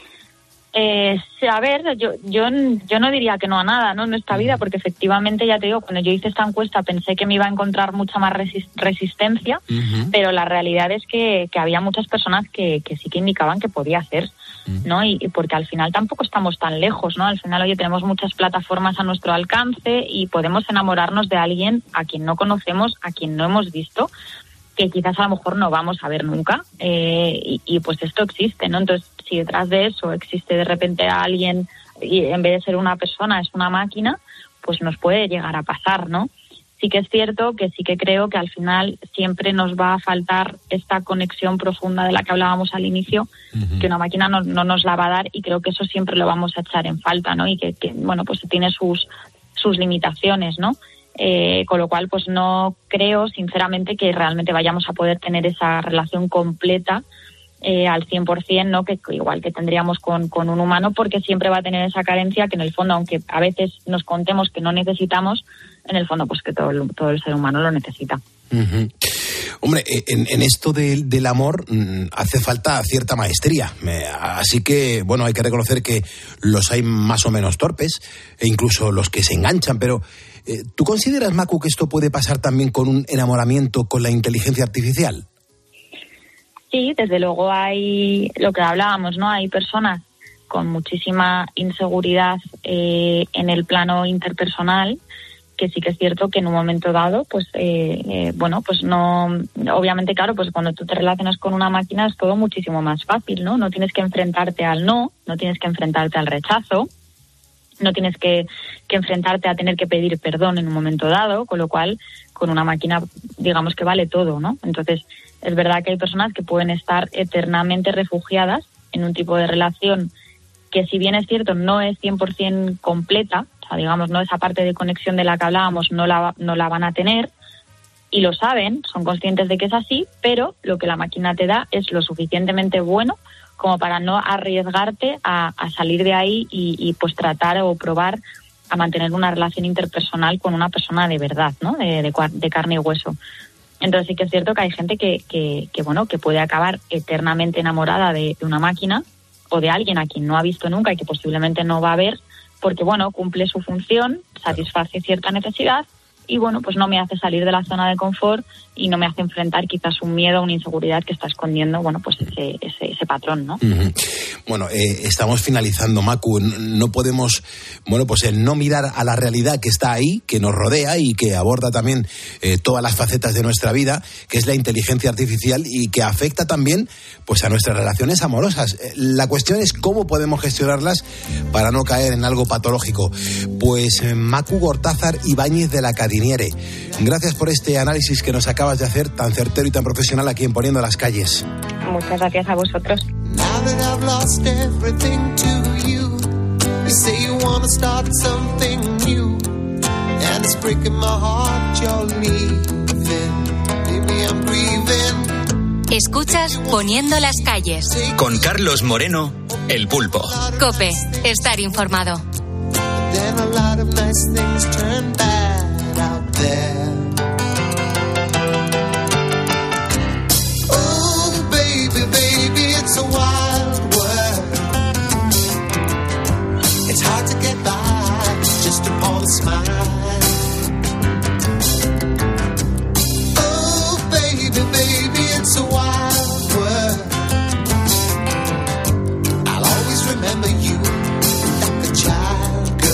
A ver, yo no diría que no a nada, ¿no?, en esta vida, porque efectivamente, ya te digo, cuando yo hice esta encuesta pensé que me iba a encontrar mucha más resistencia, pero la realidad es que había muchas personas que sí que indicaban que podía hacer, ¿no? Y porque al final tampoco estamos tan lejos, ¿no? Al final, oye, tenemos muchas plataformas a nuestro alcance y podemos enamorarnos de alguien a quien no conocemos, a quien no hemos visto, que quizás a lo mejor no vamos a ver nunca, y pues esto existe, ¿no? Entonces, si detrás de eso existe de repente alguien y en vez de ser una persona es una máquina, pues nos puede llegar a pasar, ¿no? Sí que es cierto que sí que creo que al final siempre nos va a faltar esta conexión profunda de la que hablábamos al inicio, que una máquina no nos la va a dar, y creo que eso siempre lo vamos a echar en falta, ¿no? Y que bueno, pues tiene sus limitaciones, ¿no? Con lo cual, pues no creo, sinceramente, que realmente vayamos a poder tener esa relación completa al 100%, ¿no? Que igual que tendríamos con un humano, porque siempre va a tener esa carencia que en el fondo, aunque a veces nos contemos que no necesitamos, en el fondo pues que todo el ser humano lo necesita. Hombre, en esto del amor hace falta cierta maestría, así que, bueno, hay que reconocer que los hay más o menos torpes, e incluso los que se enganchan, pero ¿tú consideras, Macu, que esto puede pasar también con un enamoramiento con la inteligencia artificial? Sí, desde luego hay lo que hablábamos, ¿no? Hay personas con muchísima inseguridad en el plano interpersonal, que sí que es cierto que en un momento dado, pues bueno, pues no, obviamente, claro, pues cuando tú te relacionas con una máquina es todo muchísimo más fácil, ¿no? No tienes que enfrentarte al no tienes que enfrentarte al rechazo, no tienes que enfrentarte a tener que pedir perdón en un momento dado, con lo cual con una máquina digamos que vale todo, ¿no? Entonces es verdad que hay personas que pueden estar eternamente refugiadas en un tipo de relación que, si bien es cierto, no es 100% completa, o sea, digamos, no esa parte de conexión de la que hablábamos no la van a tener, y lo saben, son conscientes de que es así, pero lo que la máquina te da es lo suficientemente bueno como para no arriesgarte a salir de ahí y pues tratar o probar a mantener una relación interpersonal con una persona de verdad, ¿no? De carne y hueso. Entonces sí que es cierto que hay gente que bueno, que puede acabar eternamente enamorada de una máquina o de alguien a quien no ha visto nunca y que posiblemente no va a ver, porque bueno, cumple su función, satisface cierta necesidad y bueno, pues no me hace salir de la zona de confort y no me hace enfrentar quizás un miedo o una inseguridad que está escondiendo, bueno, pues ese patrón, ¿no? Bueno, estamos finalizando, Macu. No podemos, bueno, pues el no mirar a la realidad que está ahí, que nos rodea y que aborda también todas las facetas de nuestra vida, que es la inteligencia artificial y que afecta también pues a nuestras relaciones amorosas. La cuestión es cómo podemos gestionarlas para no caer en algo patológico. Pues Macu Gortázar Ibáñez de la Cadiniere, gracias por este análisis que nos acabas de hacer tan certero y tan profesional aquí en Poniendo las Calles. Muchas gracias a vosotros. Escuchas Poniendo las Calles. Con Carlos Moreno, El Pulpo. COPE, estar informado. It's a wild world. It's hard to get by just upon a smile. Oh, baby, it's a wild world. I'll always remember you like a child, girl.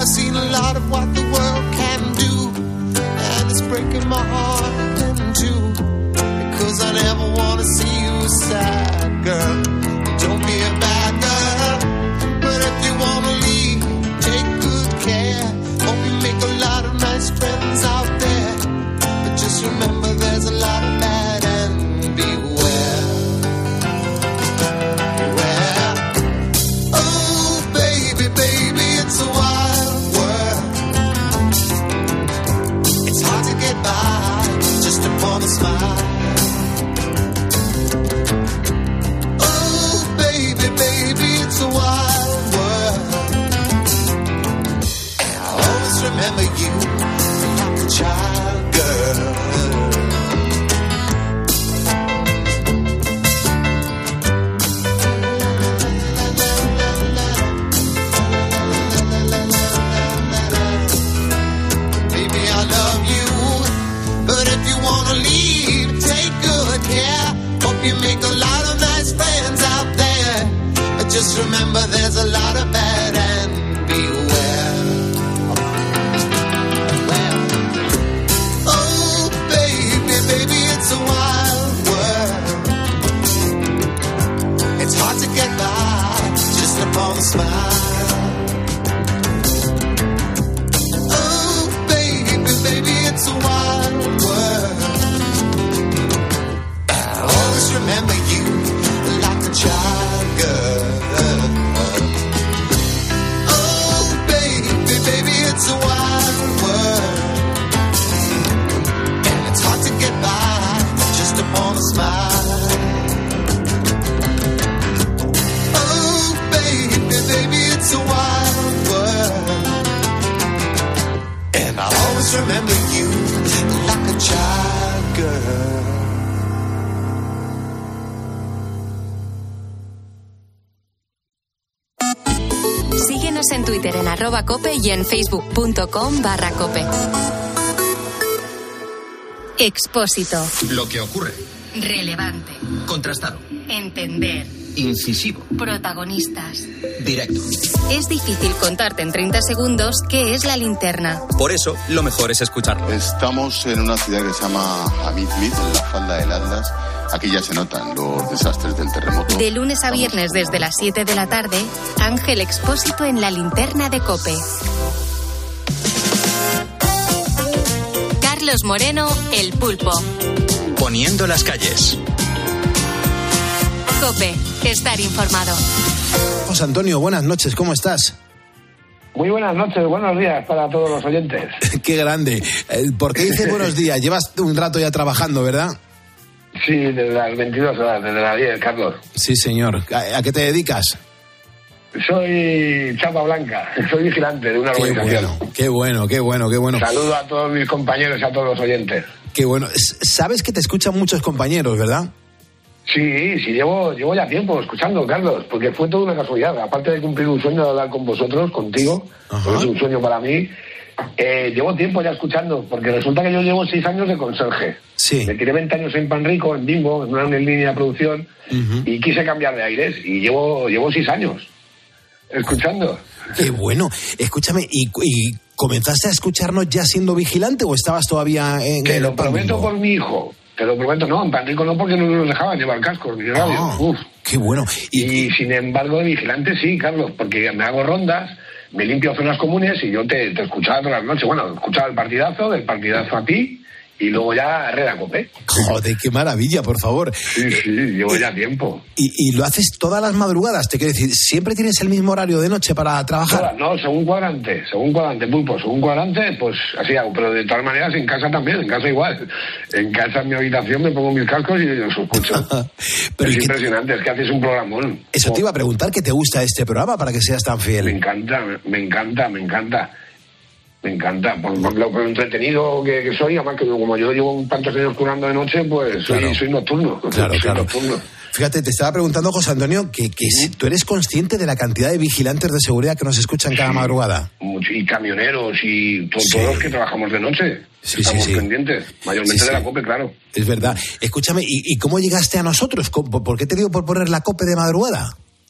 I've seen a lot of what the world can do, and it's breaking my heart in two, because I never want to see you sad, girl. Don't be a bad girl, but if you want to leave, take good care. Hope you make a lot of nice friends out there, but just remember there's a lot of bad, and beware. Beware. Oh baby, baby, it's a wild world. It's hard to get by just upon a smile. Oh baby, baby, it's a wild world. And I'll always remember you like a child, girl. Baby, I love you, but if you wanna leave, take good care. Hope you make a lot of nice friends out there, but just remember there's a lot of bad, and beware. Oh baby, baby, it's a wild world. It's hard to get by just upon a smile. Oh baby, baby, it's a wild world. I'll always remember you like a child, girl. Oh baby, baby, it's a wild world, and it's hard to get by just upon a smile. Oh baby, baby, it's a wild world, and I'll always remember you like a child, girl. Síguenos en Twitter en @cope y en facebook.com/cope. Expósito. Lo que ocurre. Relevante. Contrastado. Entender. Incisivo. Protagonistas. Directo. Es difícil contarte en 30 segundos qué es la linterna. Por eso, lo mejor es escucharlo. Estamos en una ciudad que se llama Hamid-Mid, en la falda del Atlas. Aquí ya se notan los desastres del terremoto. De lunes a viernes desde las 7 de la tarde, Ángel Expósito en la linterna de COPE. Carlos Moreno, El Pulpo. Poniendo las calles. COPE, estar informado. José Antonio, buenas noches, ¿cómo estás? Muy buenas noches, buenos días para todos los oyentes. Qué grande. ¿Por qué dices buenos días? Llevas un rato ya trabajando, ¿verdad? Sí, desde las 22 horas, desde las 10, Carlos. Sí, señor. ¿A qué te dedicas? Soy chapa blanca, soy vigilante de una organización. Qué bueno. Saludo a todos mis compañeros y a todos los oyentes. Qué bueno. Sabes que te escuchan muchos compañeros, ¿verdad? Sí, llevo ya tiempo escuchando, Carlos, porque fue toda una casualidad. Aparte de cumplir un sueño de hablar con vosotros, contigo, que es un sueño para mí, llevo tiempo ya escuchando, porque resulta que yo llevo 6 años de conserje. Sí. Me tiré 20 años en Panrico, en Bimbo, en una línea de producción, y quise cambiar de aires, y llevo 6 años escuchando. Qué bueno. Escúchame, ¿y comenzaste a escucharnos ya siendo vigilante o estabas todavía en Te el lo prometo Panrico? por mi hijo. Te lo prometo, no, en Panrico no, porque no nos dejaban llevar cascos ni radio. Qué bueno. Y sin embargo, de vigilante sí, Carlos, porque me hago rondas, me limpio zonas comunes y yo te escuchaba todas las noches. Bueno, escuchaba el partidazo, del partidazo a ti, y luego ya Herrera Cope. Joder, qué maravilla, por favor. Sí, llevo ya tiempo. ¿Y lo haces todas las madrugadas? Te quiero decir, ¿siempre tienes el mismo horario de noche para trabajar? No, según cuadrante, Pulpo, según cuadrante, pues así hago, pero de todas maneras en casa también, en casa igual. En casa, en mi habitación, me pongo mis cascos y los escucho. Es impresionante, es que haces un programón. Eso te iba a preguntar, ¿qué te gusta este programa para que seas tan fiel? Me encanta, por lo entretenido que soy, además que como yo llevo tantos años curando de noche, pues soy nocturno. Claro. Nocturno. Fíjate, te estaba preguntando, José Antonio, que si tú eres consciente de la cantidad de vigilantes de seguridad que nos escuchan cada madrugada. Y camioneros y todos los que trabajamos de noche. Estamos pendientes, mayormente de la COPE, claro. Es verdad. Escúchame, ¿y cómo llegaste a nosotros? ¿Por qué te dio por poner la COPE de madrugada?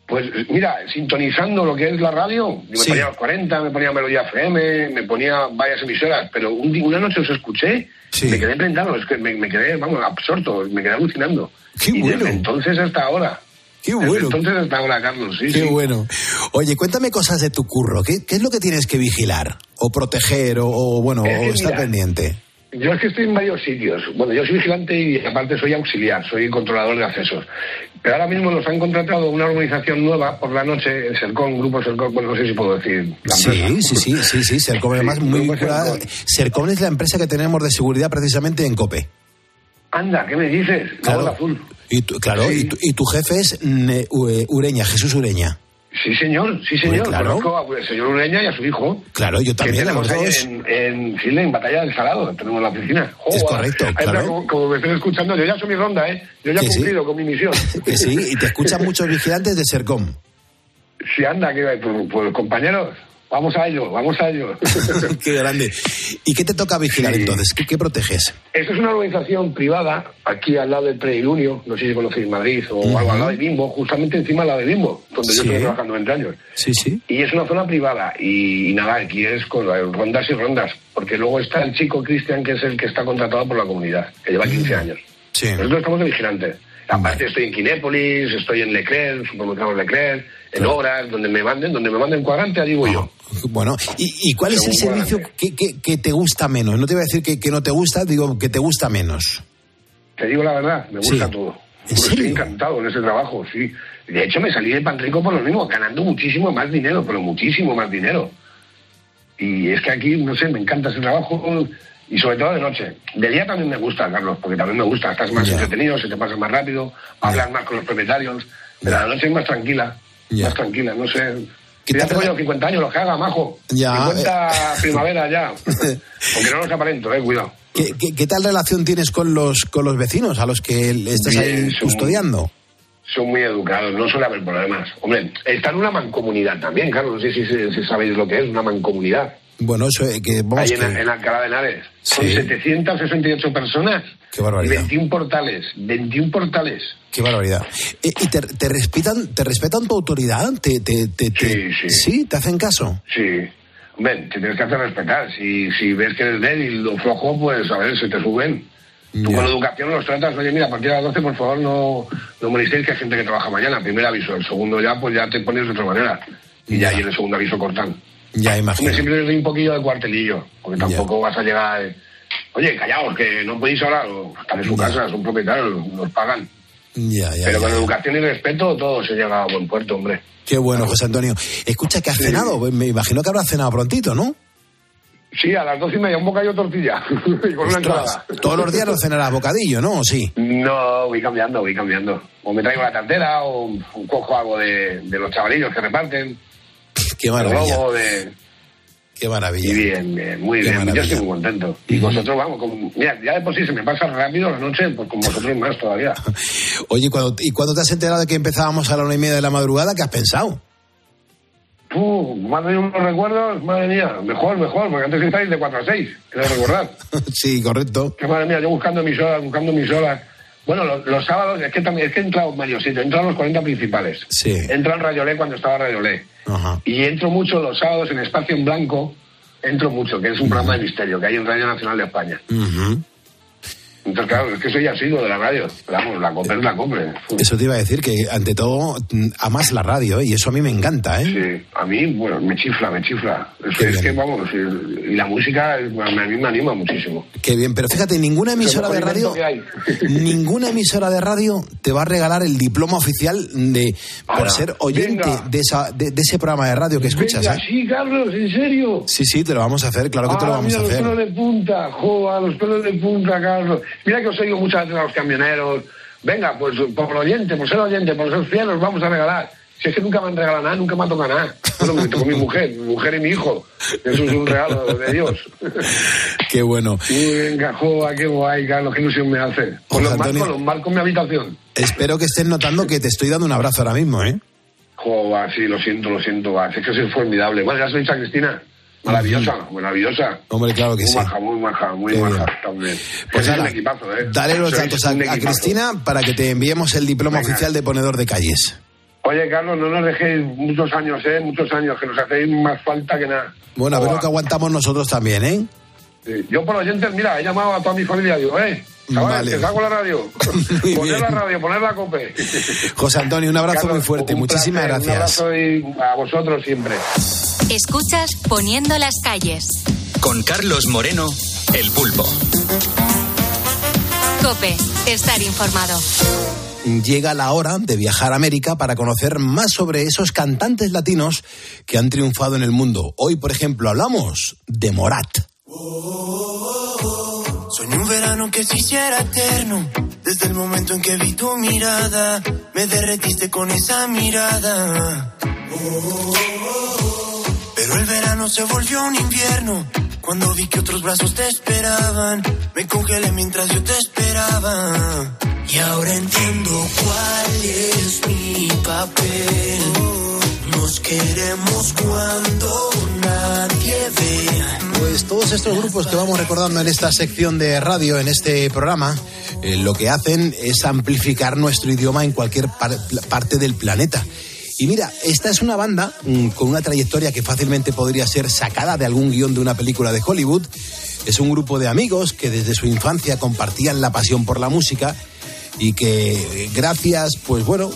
Pues mira, sintonizando lo que es la radio, me ponía los 40, me ponía Melodía FM, me ponía varias emisoras, pero una noche os escuché, me quedé prendado, es que me quedé, absorto, me quedé alucinando. ¡Qué bueno! Desde entonces hasta ahora. ¡Qué bueno! Desde entonces hasta ahora, Carlos, sí. ¡Qué bueno! Oye, cuéntame cosas de tu curro, ¿qué es lo que tienes que vigilar? ¿O proteger, o estar pendiente? Yo es que estoy en varios sitios. Bueno, yo soy vigilante y aparte soy auxiliar, soy controlador de accesos. Pero ahora mismo nos han contratado una organización nueva por la noche, Sercom, Grupo Sercom, bueno, no sé si puedo decir la empresa. Sí, Sercom, además muy vinculada. Sercom es la empresa que tenemos de seguridad precisamente en COPE. Anda, ¿qué me dices? Claro, azul. Y tu jefe es Ureña, Jesús Ureña. Sí, señor. Claro. Conozco al señor Ureña y a su hijo. Claro, yo también, a los dos. En Chile, en Batalla del Salado, tenemos la oficina. Es correcto, claro. Como me estoy escuchando, yo ya soy mi ronda, Yo ya he cumplido con mi misión. Que sí, y te escuchan muchos vigilantes de Sercom. Sí, anda, pues compañeros, vamos a ello. Qué grande. ¿Y qué te toca vigilar entonces? ¿Qué proteges? Esto es una organización privada, aquí al lado del Predilunio, no sé si conocéis Madrid, o algo al lado de Bimbo, justamente encima al lado de Bimbo, donde yo estoy trabajando 20 años. Sí. Y es una zona privada, y nada, aquí es con rondas y rondas, porque luego está el chico Cristian, que es el que está contratado por la comunidad, que lleva 15 años. Sí. Nosotros estamos de vigilantes. Aparte estoy en Kinépolis, estoy en Leclerc, supermercados Leclerc, en Obras, donde me manden cuadrante, allí voy yo. Bueno, ¿y cuál es el servicio que te gusta menos? No te voy a decir que no te gusta, digo que te gusta menos. Te digo la verdad, me gusta todo. Estoy encantado en ese trabajo, sí. De hecho, me salí de Panrico por lo mismo, ganando muchísimo más dinero, pero muchísimo más dinero. Y es que aquí, no sé, me encanta ese trabajo, y sobre todo de noche. De día también me gusta, Carlos, porque también me gusta, estás más entretenido, se te pasa más rápido, hablas más con los propietarios, pero la noche es más tranquila, no sé. Ya tengo yo 50 años, los que haga, majo. 50 primavera ya. Aunque no los aparento, cuidado. ¿Qué tal relación tienes con los vecinos a los que estás ahí custodiando? Son muy educados, no suele haber problemas. Hombre, está en una mancomunidad también, Carlos, no sé si sabéis lo que es una mancomunidad. Bueno, eso que vamos ahí en Alcalá de Henares. Son 768 personas. Qué barbaridad. Y 21 portales. Qué barbaridad. ¿Y te respetan tu autoridad? Sí, ¿te hacen caso? Sí. Hombre, te tienes que hacer respetar. Si ves que eres débil o flojo, pues a ver, se te suben. Tú con educación los tratas, oye, mira, a partir de las 12, por favor, no molestéis, que hay gente que trabaja mañana. Primer aviso. El segundo ya, pues ya te pones de otra manera. Y en el segundo aviso cortan. Ya imagino. Siempre les doy un poquillo de cuartelillo, porque tampoco vas a llegar... Oye, callaos, que no podéis hablar, están en su casa, son propietarios, nos pagan. Pero con educación y respeto todo se llega a buen puerto, hombre. Qué bueno, José Antonio. Escucha, ¿que has cenado? Me imagino que habrás cenado prontito, ¿no? Sí, a las 12:30, un bocadillo de tortilla y con una entrada. Todos los días no cenarás bocadillo, ¿no? ¿O sí? No, voy cambiando. O me traigo la tartera, o cojo algo de los chavalillos que reparten. Qué maravilla. Qué maravilla. Y bien, muy bien. Yo estoy muy contento. Y vosotros, vamos, mira, ya de por sí se me pasa rápido la noche, pues con vosotros más todavía. Oye, ¿y cuando te has enterado de que empezábamos a la 1:30 de la madrugada, qué has pensado? Me han venido unos recuerdos, madre mía, mejor, porque antes estáis de 4 a 6, quiero recordar. Sí, correcto. Que madre mía, yo buscando mis horas. Bueno, los sábados, es que he entrado en varios sitios, he entrado a los 40 principales. Sí. Entro en Rayolé cuando estaba Rayolé. Ajá. Y entro mucho los sábados en Espacio en Blanco, que es un programa de misterio que hay en Radio Nacional de España. Entonces, claro, es que eso ya ha sido de la radio. Pero vamos, la COPE es la COPE. Eso te iba a decir, que ante todo amas la radio, y eso a mí me encanta, Sí, a mí, bueno, me chifla. Es que, vamos, y la música a mí me anima muchísimo. Qué bien, pero fíjate, ninguna emisora de radio te va a regalar el diploma oficial por ser oyente de ese programa de radio que escuchas. Venga, sí, Carlos, ¿en serio? Sí, te lo vamos a hacer, claro que te lo vamos a hacer. Los pelos de punta, Carlos. Mira que os oigo muchas veces a los camioneros. Venga, pues por ser oyente, por ser fieles, vamos a regalar. Si es que nunca me han regalado nada, nunca me ha tocado nada. Bueno, me tocó mi mujer y mi hijo. Eso es un regalo de Dios. Qué bueno. Venga, qué guay, Carlos, qué ilusión me hace. Con los marcos en mi habitación. Espero que estés notando que te estoy dando un abrazo ahora mismo, ¿eh? Sí, lo siento, es que soy formidable. Bueno, ya soy Isa Cristina. Maravillosa. Hombre, claro que sí. Muy maja también. Pues es un equipazo, dale los datos a Cristina para que te enviemos el diploma oficial de ponedor de calles. Oye, Carlos, no nos dejéis muchos años, que nos hacéis más falta que nada. Bueno, a ver lo que aguantamos nosotros también, ¿eh? Sí. Yo por oyentes, mira, he llamado a toda mi familia, digo, chavales, vale. que salgo la radio. Poner la radio, poner la COPE. José Antonio, un abrazo Carlos, muy fuerte, muchísimas placer, gracias. Un abrazo y a vosotros siempre. Escuchas Poniendo las calles. Con Carlos Moreno, El Pulpo. COPE, estar informado. Llega la hora de viajar a América para conocer más sobre esos cantantes latinos que han triunfado en el mundo. Hoy, por ejemplo, hablamos de Morat. Soñé un verano que se hiciera eterno. Desde el momento en que vi tu mirada, me derretiste con esa mirada. Pero el verano se volvió un invierno. Cuando vi que otros brazos te esperaban, me congelé mientras yo te esperaba. Y ahora entiendo cuál es mi papel. Nos queremos cuando nadie ve. Pues todos estos grupos que vamos recordando en esta sección de radio, en este programa, lo que hacen es amplificar nuestro idioma en cualquier parte del planeta. Y mira, esta es una banda con una trayectoria que fácilmente podría ser sacada de algún guión de una película de Hollywood. Es un grupo de amigos que desde su infancia compartían la pasión por la música y que gracias, pues bueno,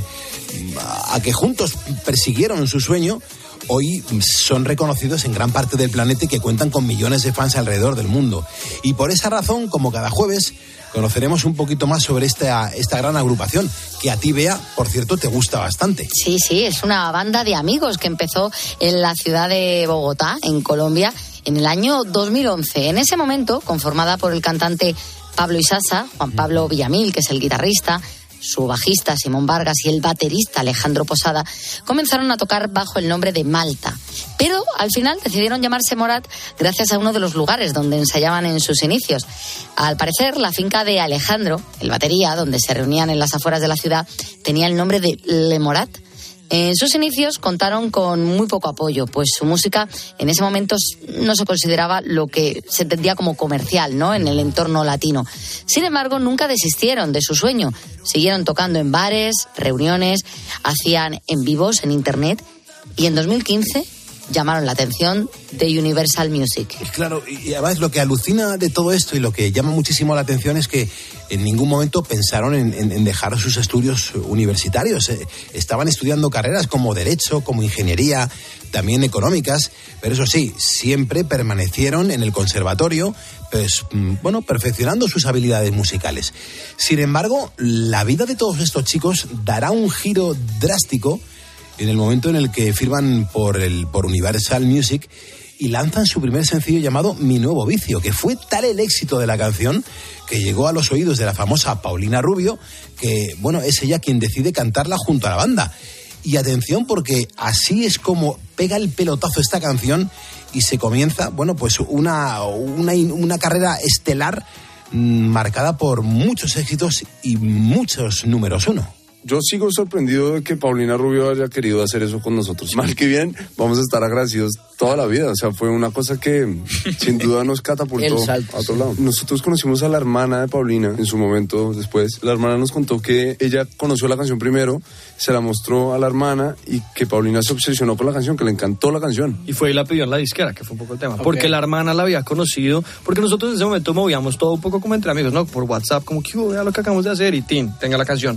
a que juntos persiguieron su sueño, hoy son reconocidos en gran parte del planeta y que cuentan con millones de fans alrededor del mundo. Y por esa razón, como cada jueves, conoceremos un poquito más sobre esta gran agrupación, que a ti, Bea, por cierto, te gusta bastante. Sí, es una banda de amigos que empezó en la ciudad de Bogotá, en Colombia, en el año 2011. En ese momento, conformada por el cantante Pablo Izaza, Juan Pablo Villamil, que es el guitarrista, su bajista Simón Vargas y el baterista Alejandro Posada, comenzaron a tocar bajo el nombre de Malta. Pero al final decidieron llamarse Morat gracias a uno de los lugares donde ensayaban en sus inicios. Al parecer, la finca de Alejandro, el batería, donde se reunían en las afueras de la ciudad, tenía el nombre de Le Morat. En sus inicios contaron con muy poco apoyo, pues su música en ese momento no se consideraba lo que se entendía como comercial, ¿no?, en el entorno latino. Sin embargo, nunca desistieron de su sueño. Siguieron tocando en bares, reuniones, hacían en vivos en internet y en 2015 llamaron la atención de Universal Music. Claro, y además lo que alucina de todo esto y lo que llama muchísimo la atención es que en ningún momento pensaron en dejar sus estudios universitarios. Estaban estudiando carreras como Derecho, como Ingeniería, también económicas, pero eso sí, siempre permanecieron en el conservatorio, pues, bueno, perfeccionando sus habilidades musicales. Sin embargo, la vida de todos estos chicos dará un giro drástico en el momento en el que firman por Universal Music y lanzan su primer sencillo llamado Mi Nuevo Vicio, que fue tal el éxito de la canción que llegó a los oídos de la famosa Paulina Rubio, que, bueno, es ella quien decide cantarla junto a la banda. Y atención, porque así es como pega el pelotazo esta canción y se comienza, bueno, pues una carrera estelar marcada por muchos éxitos y muchos números uno. Yo sigo sorprendido de que Paulina Rubio haya querido hacer eso con nosotros. Mal que bien, vamos a estar agradecidos toda la vida. O sea, fue una cosa que sin duda nos catapultó a otro lado. Nosotros conocimos a la hermana de Paulina en su momento después. La hermana nos contó que ella conoció la canción primero, se la mostró a la hermana y que Paulina se obsesionó con la canción, que le encantó la canción. Y fue y la pidió en la disquera, que fue un poco el tema. Okay. Porque la hermana la había conocido, porque nosotros en ese momento movíamos todo un poco como entre amigos, ¿no? Por WhatsApp, como que vea lo que acabamos de hacer y tenga la canción.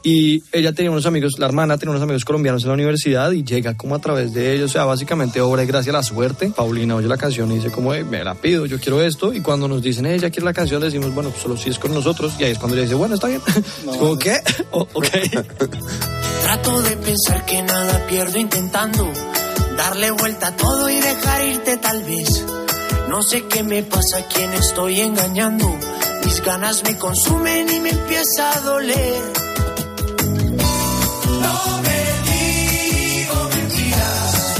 Y ella tenía unos amigos, la hermana tenía unos amigos colombianos en la universidad y llega como a través de ellos, o sea, básicamente obra y gracia a la suerte. Paulina oye la canción y dice como, me la pido, yo quiero esto. Y cuando nos dicen, ella quiere la canción, le decimos, bueno, pues solo si es con nosotros. Y ahí es cuando ella dice, bueno, está bien. No. Como, ¿qué? Ok. Trato de pensar que nada pierdo intentando darle vuelta a todo y dejar irte tal vez. No sé qué me pasa, a quién estoy engañando. Mis ganas me consumen y me empieza a doler. No me digo mentiras.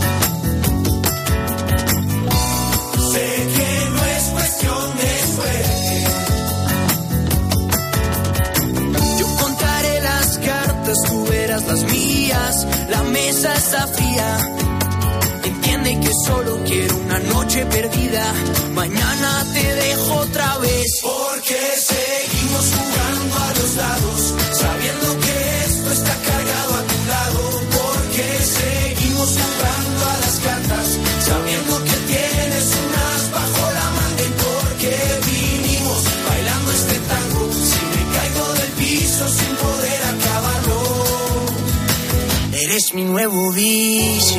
Sé que no es cuestión de suerte. Yo contaré las cartas, tú verás las mías. La mesa está fría. Entiende que solo quiero una noche perdida. Mañana te dejo otra vez. Porque seguimos jugando a los dados, sabiendo que esto está cargado a tu lado. mi nuevo vicio.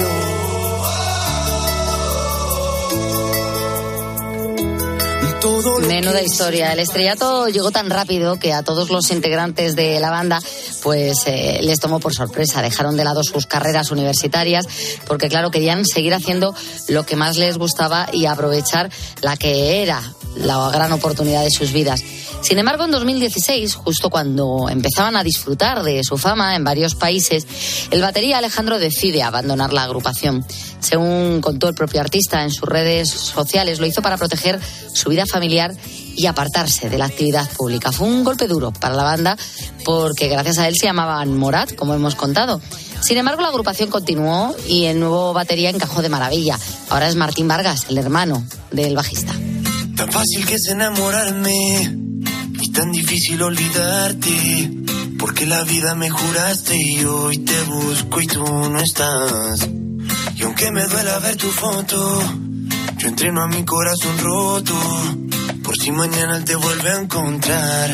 Menuda historia. El estrellato llegó tan rápido que a todos los integrantes de la banda pues les tomó por sorpresa. Dejaron de lado sus carreras universitarias porque, claro, querían seguir haciendo lo que más les gustaba y aprovechar la que era la gran oportunidad de sus vidas. Sin embargo, en 2016, justo cuando empezaban a disfrutar de su fama en varios países, el batería Alejandro decide abandonar la agrupación. Según contó el propio artista en sus redes sociales, lo hizo para proteger su vida familiar y apartarse de la actividad pública. Fue un golpe duro para la banda porque gracias a él se llamaban Morat, como hemos contado. Sin embargo, la agrupación continuó y el nuevo batería encajó de maravilla. Ahora es Martín Vargas, el hermano del bajista. Tan fácil que es enamorarme y tan difícil olvidarte, porque la vida me juraste y hoy te busco y tú no estás. Y aunque me duela ver tu foto, yo entreno a mi corazón roto, por si mañana él te vuelve a encontrar.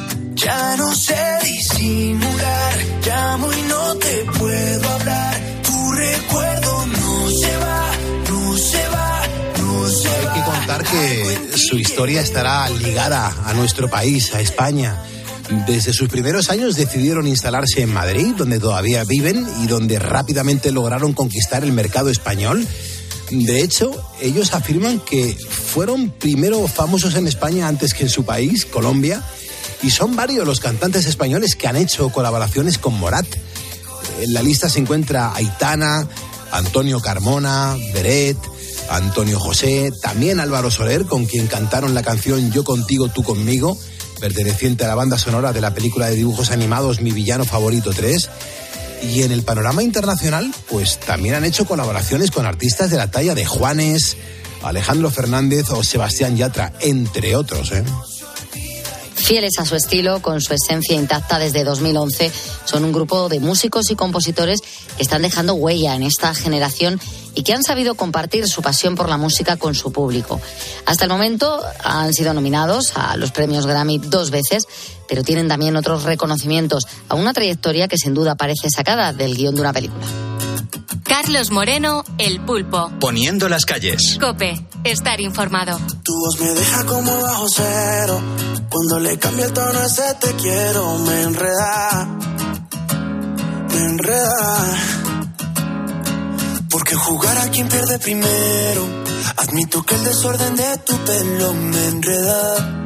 Ya no sé disimular, llamo y no te puedo hablar. Tu recuerdo no se va, no se va, no se va. Hay que contar que su historia estará ligada a nuestro país, a España. Desde sus primeros años decidieron instalarse en Madrid, donde todavía viven y donde rápidamente lograron conquistar el mercado español. De hecho, ellos afirman que fueron primero famosos en España antes que en su país, Colombia, y son varios los cantantes españoles que han hecho colaboraciones con Morat. En la lista se encuentra Aitana, Antonio Carmona, Beret, Antonio José, también Álvaro Soler, con quien cantaron la canción Yo contigo, tú conmigo, perteneciente a la banda sonora de la película de dibujos animados Mi villano favorito 3. Y en el panorama internacional, pues también han hecho colaboraciones con artistas de la talla de Juanes, Alejandro Fernández o Sebastián Yatra, entre otros, Fieles a su estilo, con su esencia intacta desde 2011, son un grupo de músicos y compositores que están dejando huella en esta generación y que han sabido compartir su pasión por la música con su público. Hasta el momento han sido nominados a los premios Grammy 2 veces, pero tienen también otros reconocimientos a una trayectoria que sin duda parece sacada del guión de una película. Carlos Moreno, El Pulpo. Poniendo las calles. COPE, estar informado. Tu voz me deja como bajo cero. Cuando le cambia el tono ese te quiero, me enreda. Porque jugar a quien pierde primero. Admito que el desorden de tu pelo me enreda.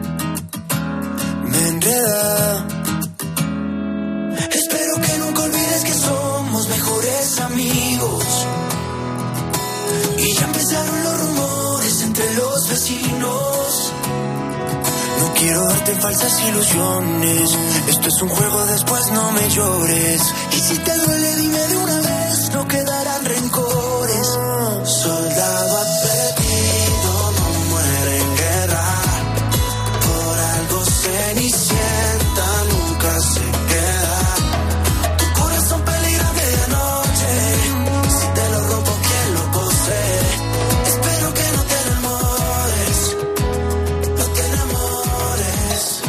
Espero que nunca olvides que somos mejores amigos. Y ya empezaron los rumores entre los vecinos. No quiero darte falsas ilusiones. Esto es un juego, después no me llores. Y si te duele, dime de una vez. No quedarán rencores. Soldado advertido no muere en guerra. Por algo cenicienta nunca se queda. Tu corazón peligra medianoche. Si te lo rompo, ¿quién lo posee? Espero que no te enamores. No te enamores.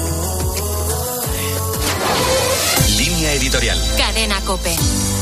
Línea editorial. Cadena COPE.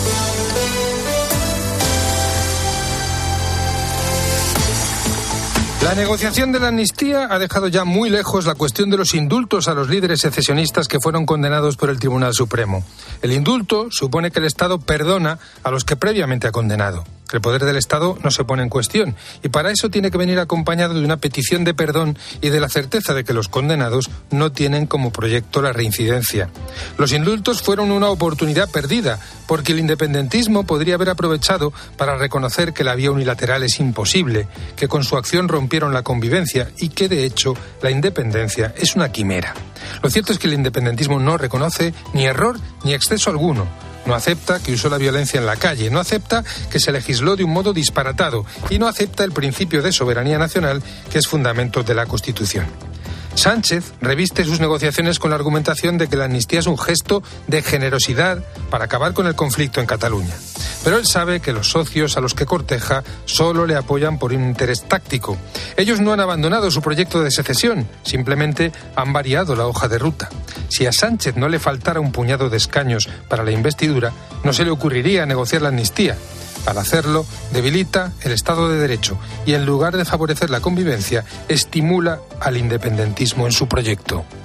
La negociación de la amnistía ha dejado ya muy lejos la cuestión de los indultos a los líderes secesionistas que fueron condenados por el Tribunal Supremo. El indulto supone que el Estado perdona a los que previamente ha condenado. El poder del Estado no se pone en cuestión y para eso tiene que venir acompañado de una petición de perdón y de la certeza de que los condenados no tienen como proyecto la reincidencia. Los indultos fueron una oportunidad perdida porque el independentismo podría haber aprovechado para reconocer que la vía unilateral es imposible, que con su acción rompieron la convivencia y que de hecho la independencia es una quimera. Lo cierto es que el independentismo no reconoce ni error ni exceso alguno. No acepta que usó la violencia en la calle, no acepta que se legisló de un modo disparatado y no acepta el principio de soberanía nacional que es fundamento de la Constitución. Sánchez reviste sus negociaciones con la argumentación de que la amnistía es un gesto de generosidad para acabar con el conflicto en Cataluña. Pero él sabe que los socios a los que corteja solo le apoyan por un interés táctico. Ellos no han abandonado su proyecto de secesión, simplemente han variado la hoja de ruta. Si a Sánchez no le faltara un puñado de escaños para la investidura, no se le ocurriría negociar la amnistía. Al hacerlo, debilita el Estado de Derecho y, en lugar de favorecer la convivencia, estimula al independentismo en su proyecto.